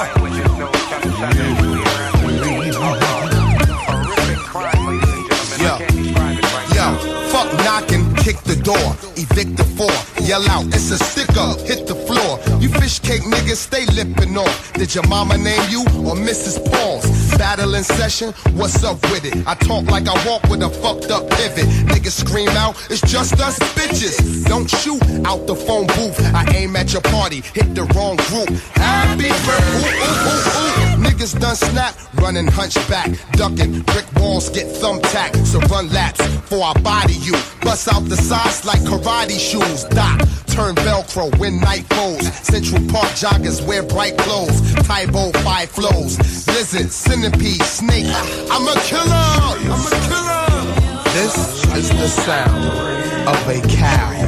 Yo, fuck knocking, kick the door, evict the four, yell out, it's a stick-up, hit the floor. You fish cake niggas, stay lippin' off. Did your mama name you or Mrs. Paul's? Battle in session, what's up with it? I talk like I walk with a fucked up pivot. Niggas scream out, it's just us bitches. Don't shoot out the phone booth. I aim at your party, hit the wrong group. Happy birthday. Niggas done snap, running hunchback, ducking, brick walls get thumbtacked. So run laps before I body you. Bust out the sides like karate shoes. Doc, turn Velcro when night falls. Central Park joggers wear bright clothes. Tybo 5 flows. Lizard, centipede, snake. I'm a killer. I'm a killer. This is the sound of a cow.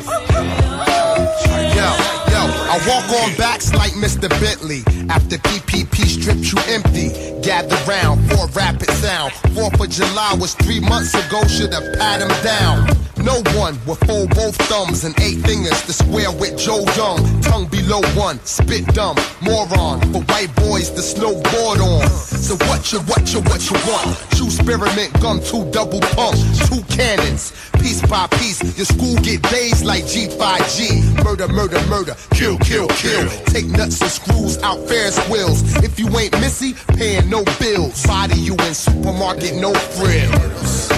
I walk on backs like Mr. Bentley. After PPP stripped you empty. Gather round for a rapid sound. 4th of July was 3 months ago. Should've pat him down. No one will fold both thumbs and 8 fingers to square with Joe Young. Tongue below 1, spit dumb, moron. For white boys to snowboard on. So what you want? Shoe spearmint gun, 2 double pump, 2 cannons. Piece by piece, your school get dazed like G5G. Murder, murder, murder, kill, kill, kill. Take nuts and screws out Ferris wheels. If you ain't Missy, paying no bills. Body you in supermarket, no frills.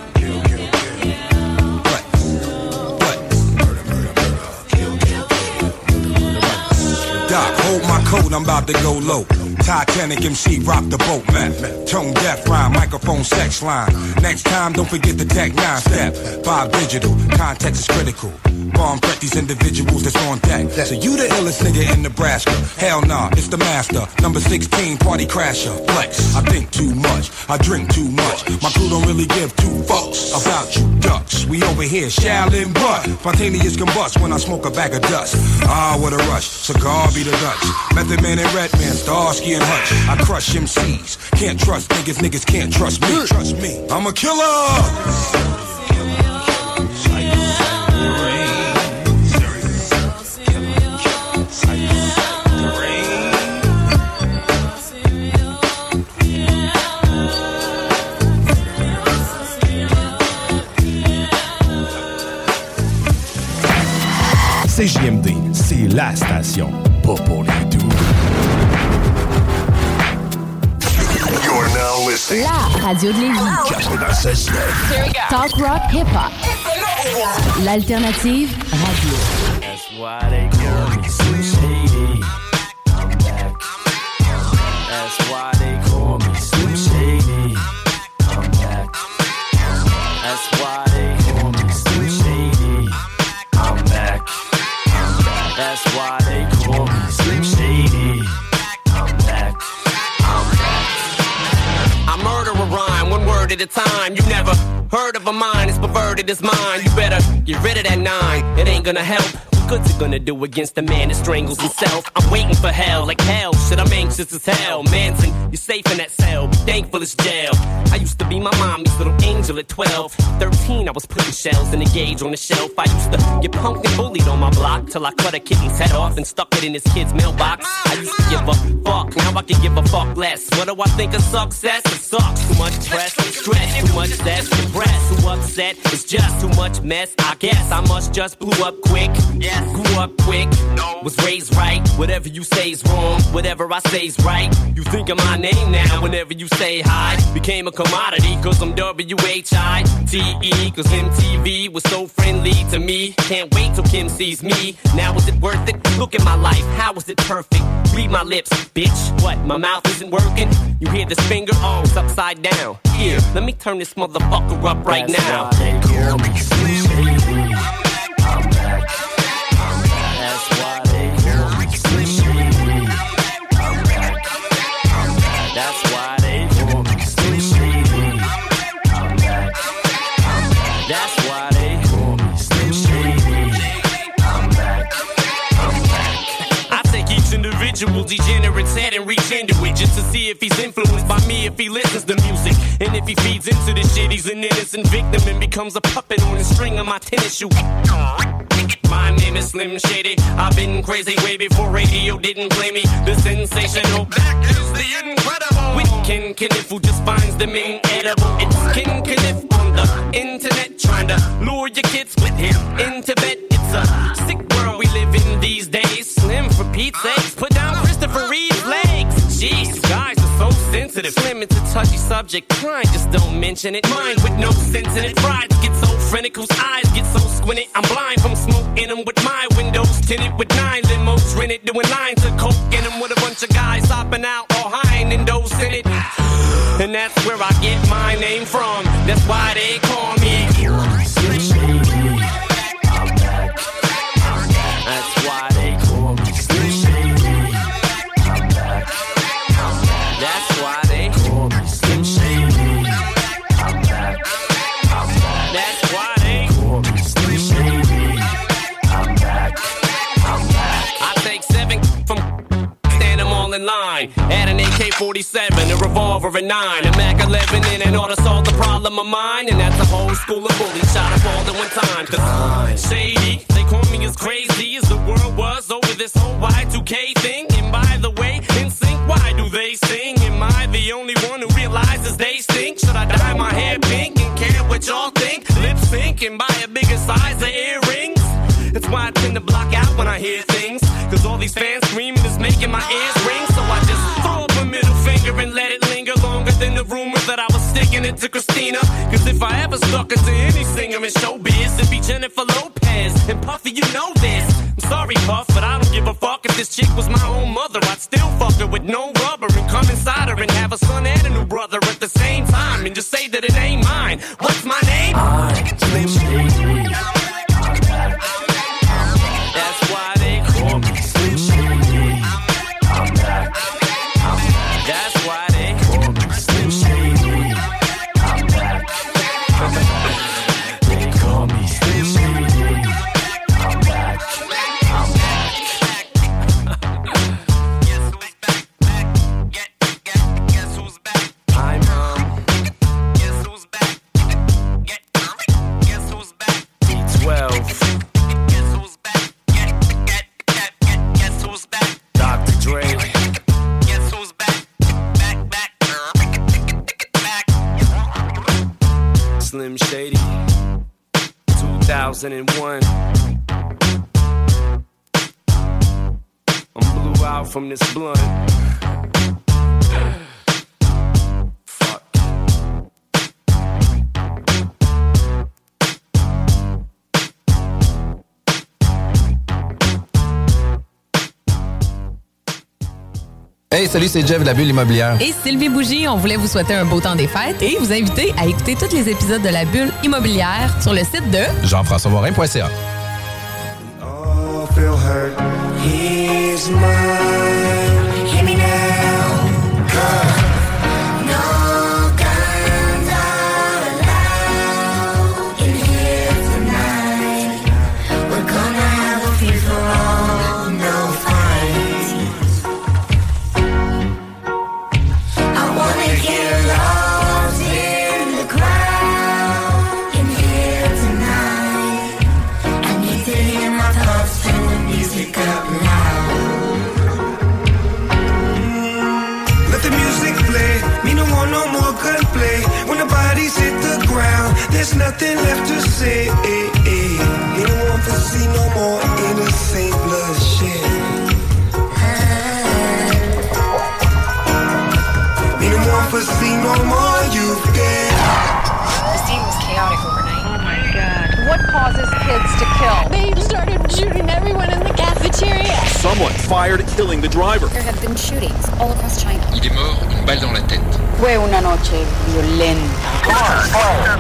Doc, hold my coat, I'm about to go low. Titanic MC, rock the boat, man. Tone deaf rhyme, microphone sex line. Next time, don't forget the Tech 9 step. 5 digital, context is critical. Bomb threat these individuals that's on deck. So you the illest nigga in Nebraska? Hell nah, it's the master. Number 16, party crasher. Flex, I think too much, I drink too much. My crew don't really give 2 fucks about you ducks. We over here, shallin' what? Spontaneous combust when I smoke a bag of dust. Ah, what a rush, cigar be the Dutch. Method Man and Redman, Starsky and Hutch. I crush MCs, can't trust niggas, niggas can't trust me. Trust me, I'm a killer. CJMD, c'est la station, pas pour les doux. You're now listening. La radio de Lévis. Talk rock hip hop. L'alternative radio. That's why they call me Slim Shady. I'm back. That's why they call me Slim Shady. I'm back. That's why they call me Slim Shady. I'm back. That's why they call me Slim Shady. I'm back. I'm back. I murder a rhyme, 1 word at a time. You never heard of a mind, it's perverted as mine. You better get rid of that 9, it ain't gonna help. What good's it gonna do against a man that strangles himself? I'm waiting for hell, like hell, shit, I'm anxious as hell. Manson, you're safe in that cell, be thankful it's jail. I used to be my mommy's little angel at 12. 13, I was putting shells in a gauge on the shelf. I used to get punked and bullied on my block till I cut a kitten's head off and stuck it in his kid's mailbox. I used to give a fuck, now I can give a fuck less. What do I think of success? It sucks, too much stress, too much stress, depressed, too upset, it's just too much mess. I guess I must just blew up quick, grew up quick, was raised right. Whatever you say's wrong, whatever I say's right. You think of my name now whenever you say hi. Became a commodity cause I'm W-H-I-T-E, cause MTV was so friendly to me. Can't wait till Kim sees me. Now is it worth it? Look at my life, how is it perfect? Read my lips, bitch. What, my mouth isn't working? You hear this finger? Oh, it's upside down. Here, let me turn this motherfucker up right now. That's why they call me Slim Shady. I'm back. That's why they call me Slim Shady. I'm back. That's why they call me Slim Shady. I'm back. That's why they call me Slim Shady. I'm back. I take each individual degenerate's head and reach into it just to see if he's influenced by me, if he listens to music. And if he feeds into this shit, he's an innocent victim and becomes a puppet on the string of my tennis shoe. My name is Slim Shady. I've been crazy way before radio didn't play me. The sensational, that is the incredible. With Ken Kniff, who just finds them inedible. It's Ken Kniff on the internet, trying to lure your kids with him into bed. It's a sick world we live in these days. Slim, for Pete's sakes, put down Christopher Reeve's legs. Jeez, you guys are so sensitive. Slim, it's a touchy subject. Crime, just don't mention it. Mine with no sense in it. Pride gets so frantic, whose eyes get so squinted. I'm blind from smoke in them with my windows tinted with 9 limos rented. Doing lines of coke in them with a bunch of guys hopping out all high and those in it. And that's where I get my name from. That's why they call me Slim Shady. I'm back. That's why they call me Slim Shady. I'm back. That's why they call me Slim Shady. I'm back. That's why they call me Slim Shady. I'm back. I take 7 from stand them all in line. Add an AK-47, a revolver, a 9, a Mac 11 in an order to solve the problem of mine. And that's a whole school of bullies shot up all at one time. Cause Shady, they call me as crazy as the world was over this whole Y2K thing. And by the way, in sync, why do they sing? Am I the only one who realizes they stink? Should I dye my hair pink and care what y'all think? Lip sync and buy a bigger size of earrings? That's why I tend to block out when I hear things. Cause all these fans screaming is making my ears ring. So I just throw up a middle finger and let it linger longer than the rumor that I was sticking it to Christina. Cause if I ever stuck it to any singer in showbiz, it'd be Jennifer Lopez. And Puffy, you know this. I'm sorry, Puff, but I don't give a fuck. If this chick was my own mother, I'd still fuck her with no rubber and come inside her and have a son and a new brother at the same time and just say that it ain't mine. What's my name? I'm Slim Shady. I'm back. That's why they call me Slim Shady. I'm back. That's why they call me Slim Shady. I'm back. They call me Slim Shady. I'm back. Guess who's back? I'm Guess who's back? Guess who's back? B12. Dr. Dre. Guess who's back? Back. Slim Shady. 2001. I'm blew out from this blunt. Fuck. Hey, salut, c'est Jeff de la Bulle Immobilière. Et Sylvie Bougie, on voulait vous souhaiter un beau temps des fêtes et vous inviter à écouter tous les épisodes de la Bulle Immobilière sur le site de Jean-François-Morin.ca. Oh, feel hurt. He's mine. Hear me now. No guns allowed in here tonight. We're gonna have a few bodies hit the ground, there's nothing left to say. We don't want to see no more innocent bloodshed. We don't want to see no more youth dead. The scene was chaotic overnight. Oh my God. What causes kids to kill? They started shooting everyone in the cafeteria. Someone fired, killing the driver. There have been shootings all across China. Il est mort, une balle dans la tête. Fue una noche violenta.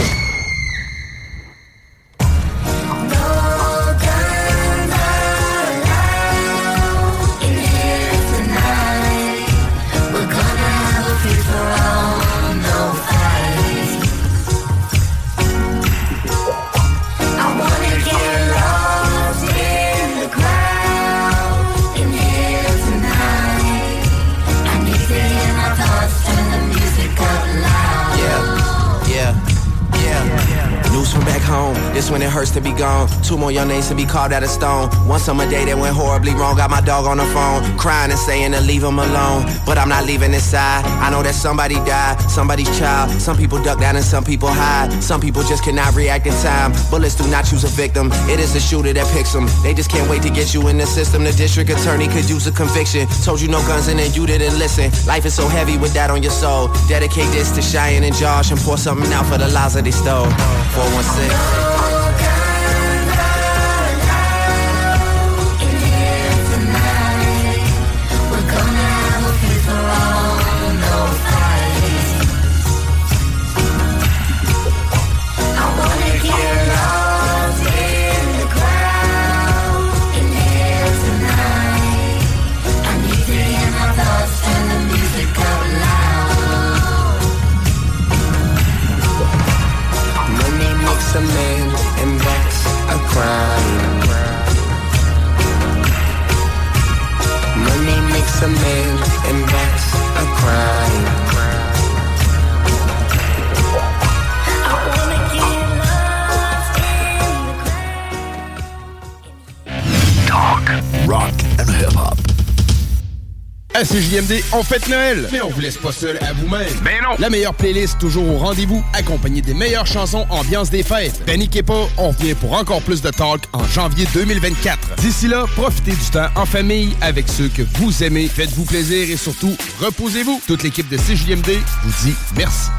From back home, this when it hurts to be gone. 2 more young names to be carved out of stone. One summer day that went horribly wrong. Got my dog on the phone, crying and saying to leave him alone. But I'm not leaving this side. I know that somebody died, somebody's child. Some people duck down and some people hide. Some people just cannot react in time. Bullets do not choose a victim. It is the shooter that picks them. They just can't wait to get you in the system. The district attorney could use a conviction. Told you no guns and then you didn't listen. Life is so heavy with that on your soul. Dedicate this to Cheyenne and Josh and pour something out for the lives that they stole. 416. A man, and that's a crime. Money makes a man, and that's a crime. I wanna get lost in the Talk, rock and hip-hop. À CJMD, on fête Noël, mais on vous laisse pas seul à vous-même. Ben non! La meilleure playlist toujours au rendez-vous, accompagnée des meilleures chansons ambiance des fêtes. Paniquez pas, on revient pour encore plus de talk en janvier 2024. D'ici là, profitez du temps en famille avec ceux que vous aimez. Faites-vous plaisir et surtout, reposez-vous. Toute l'équipe de CJMD vous dit merci.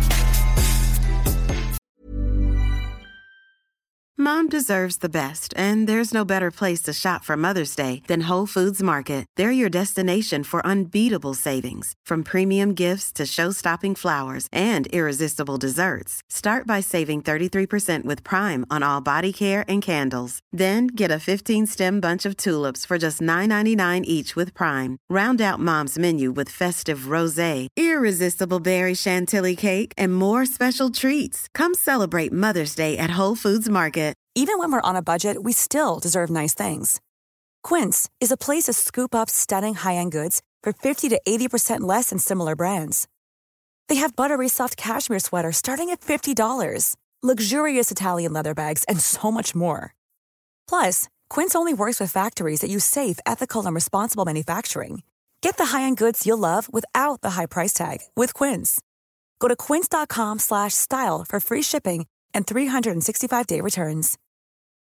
Mom deserves the best, and there's no better place to shop for Mother's Day than Whole Foods Market. They're your destination for unbeatable savings, from premium gifts to show-stopping flowers and irresistible desserts. Start by saving 33% with Prime on all body care and candles. Then get a 15-stem bunch of tulips for just $9.99 each with Prime. Round out Mom's menu with festive rosé, irresistible berry chantilly cake, and more special treats. Come celebrate Mother's Day at Whole Foods Market. Even when we're on a budget, we still deserve nice things. Quince is a place to scoop up stunning high-end goods for 50 to 80% less than similar brands. They have buttery soft cashmere sweaters starting at $50, luxurious Italian leather bags, and so much more. Plus, Quince only works with factories that use safe, ethical, and responsible manufacturing. Get the high-end goods you'll love without the high price tag with Quince. Go to quince.com/style for free shipping and 365-day returns.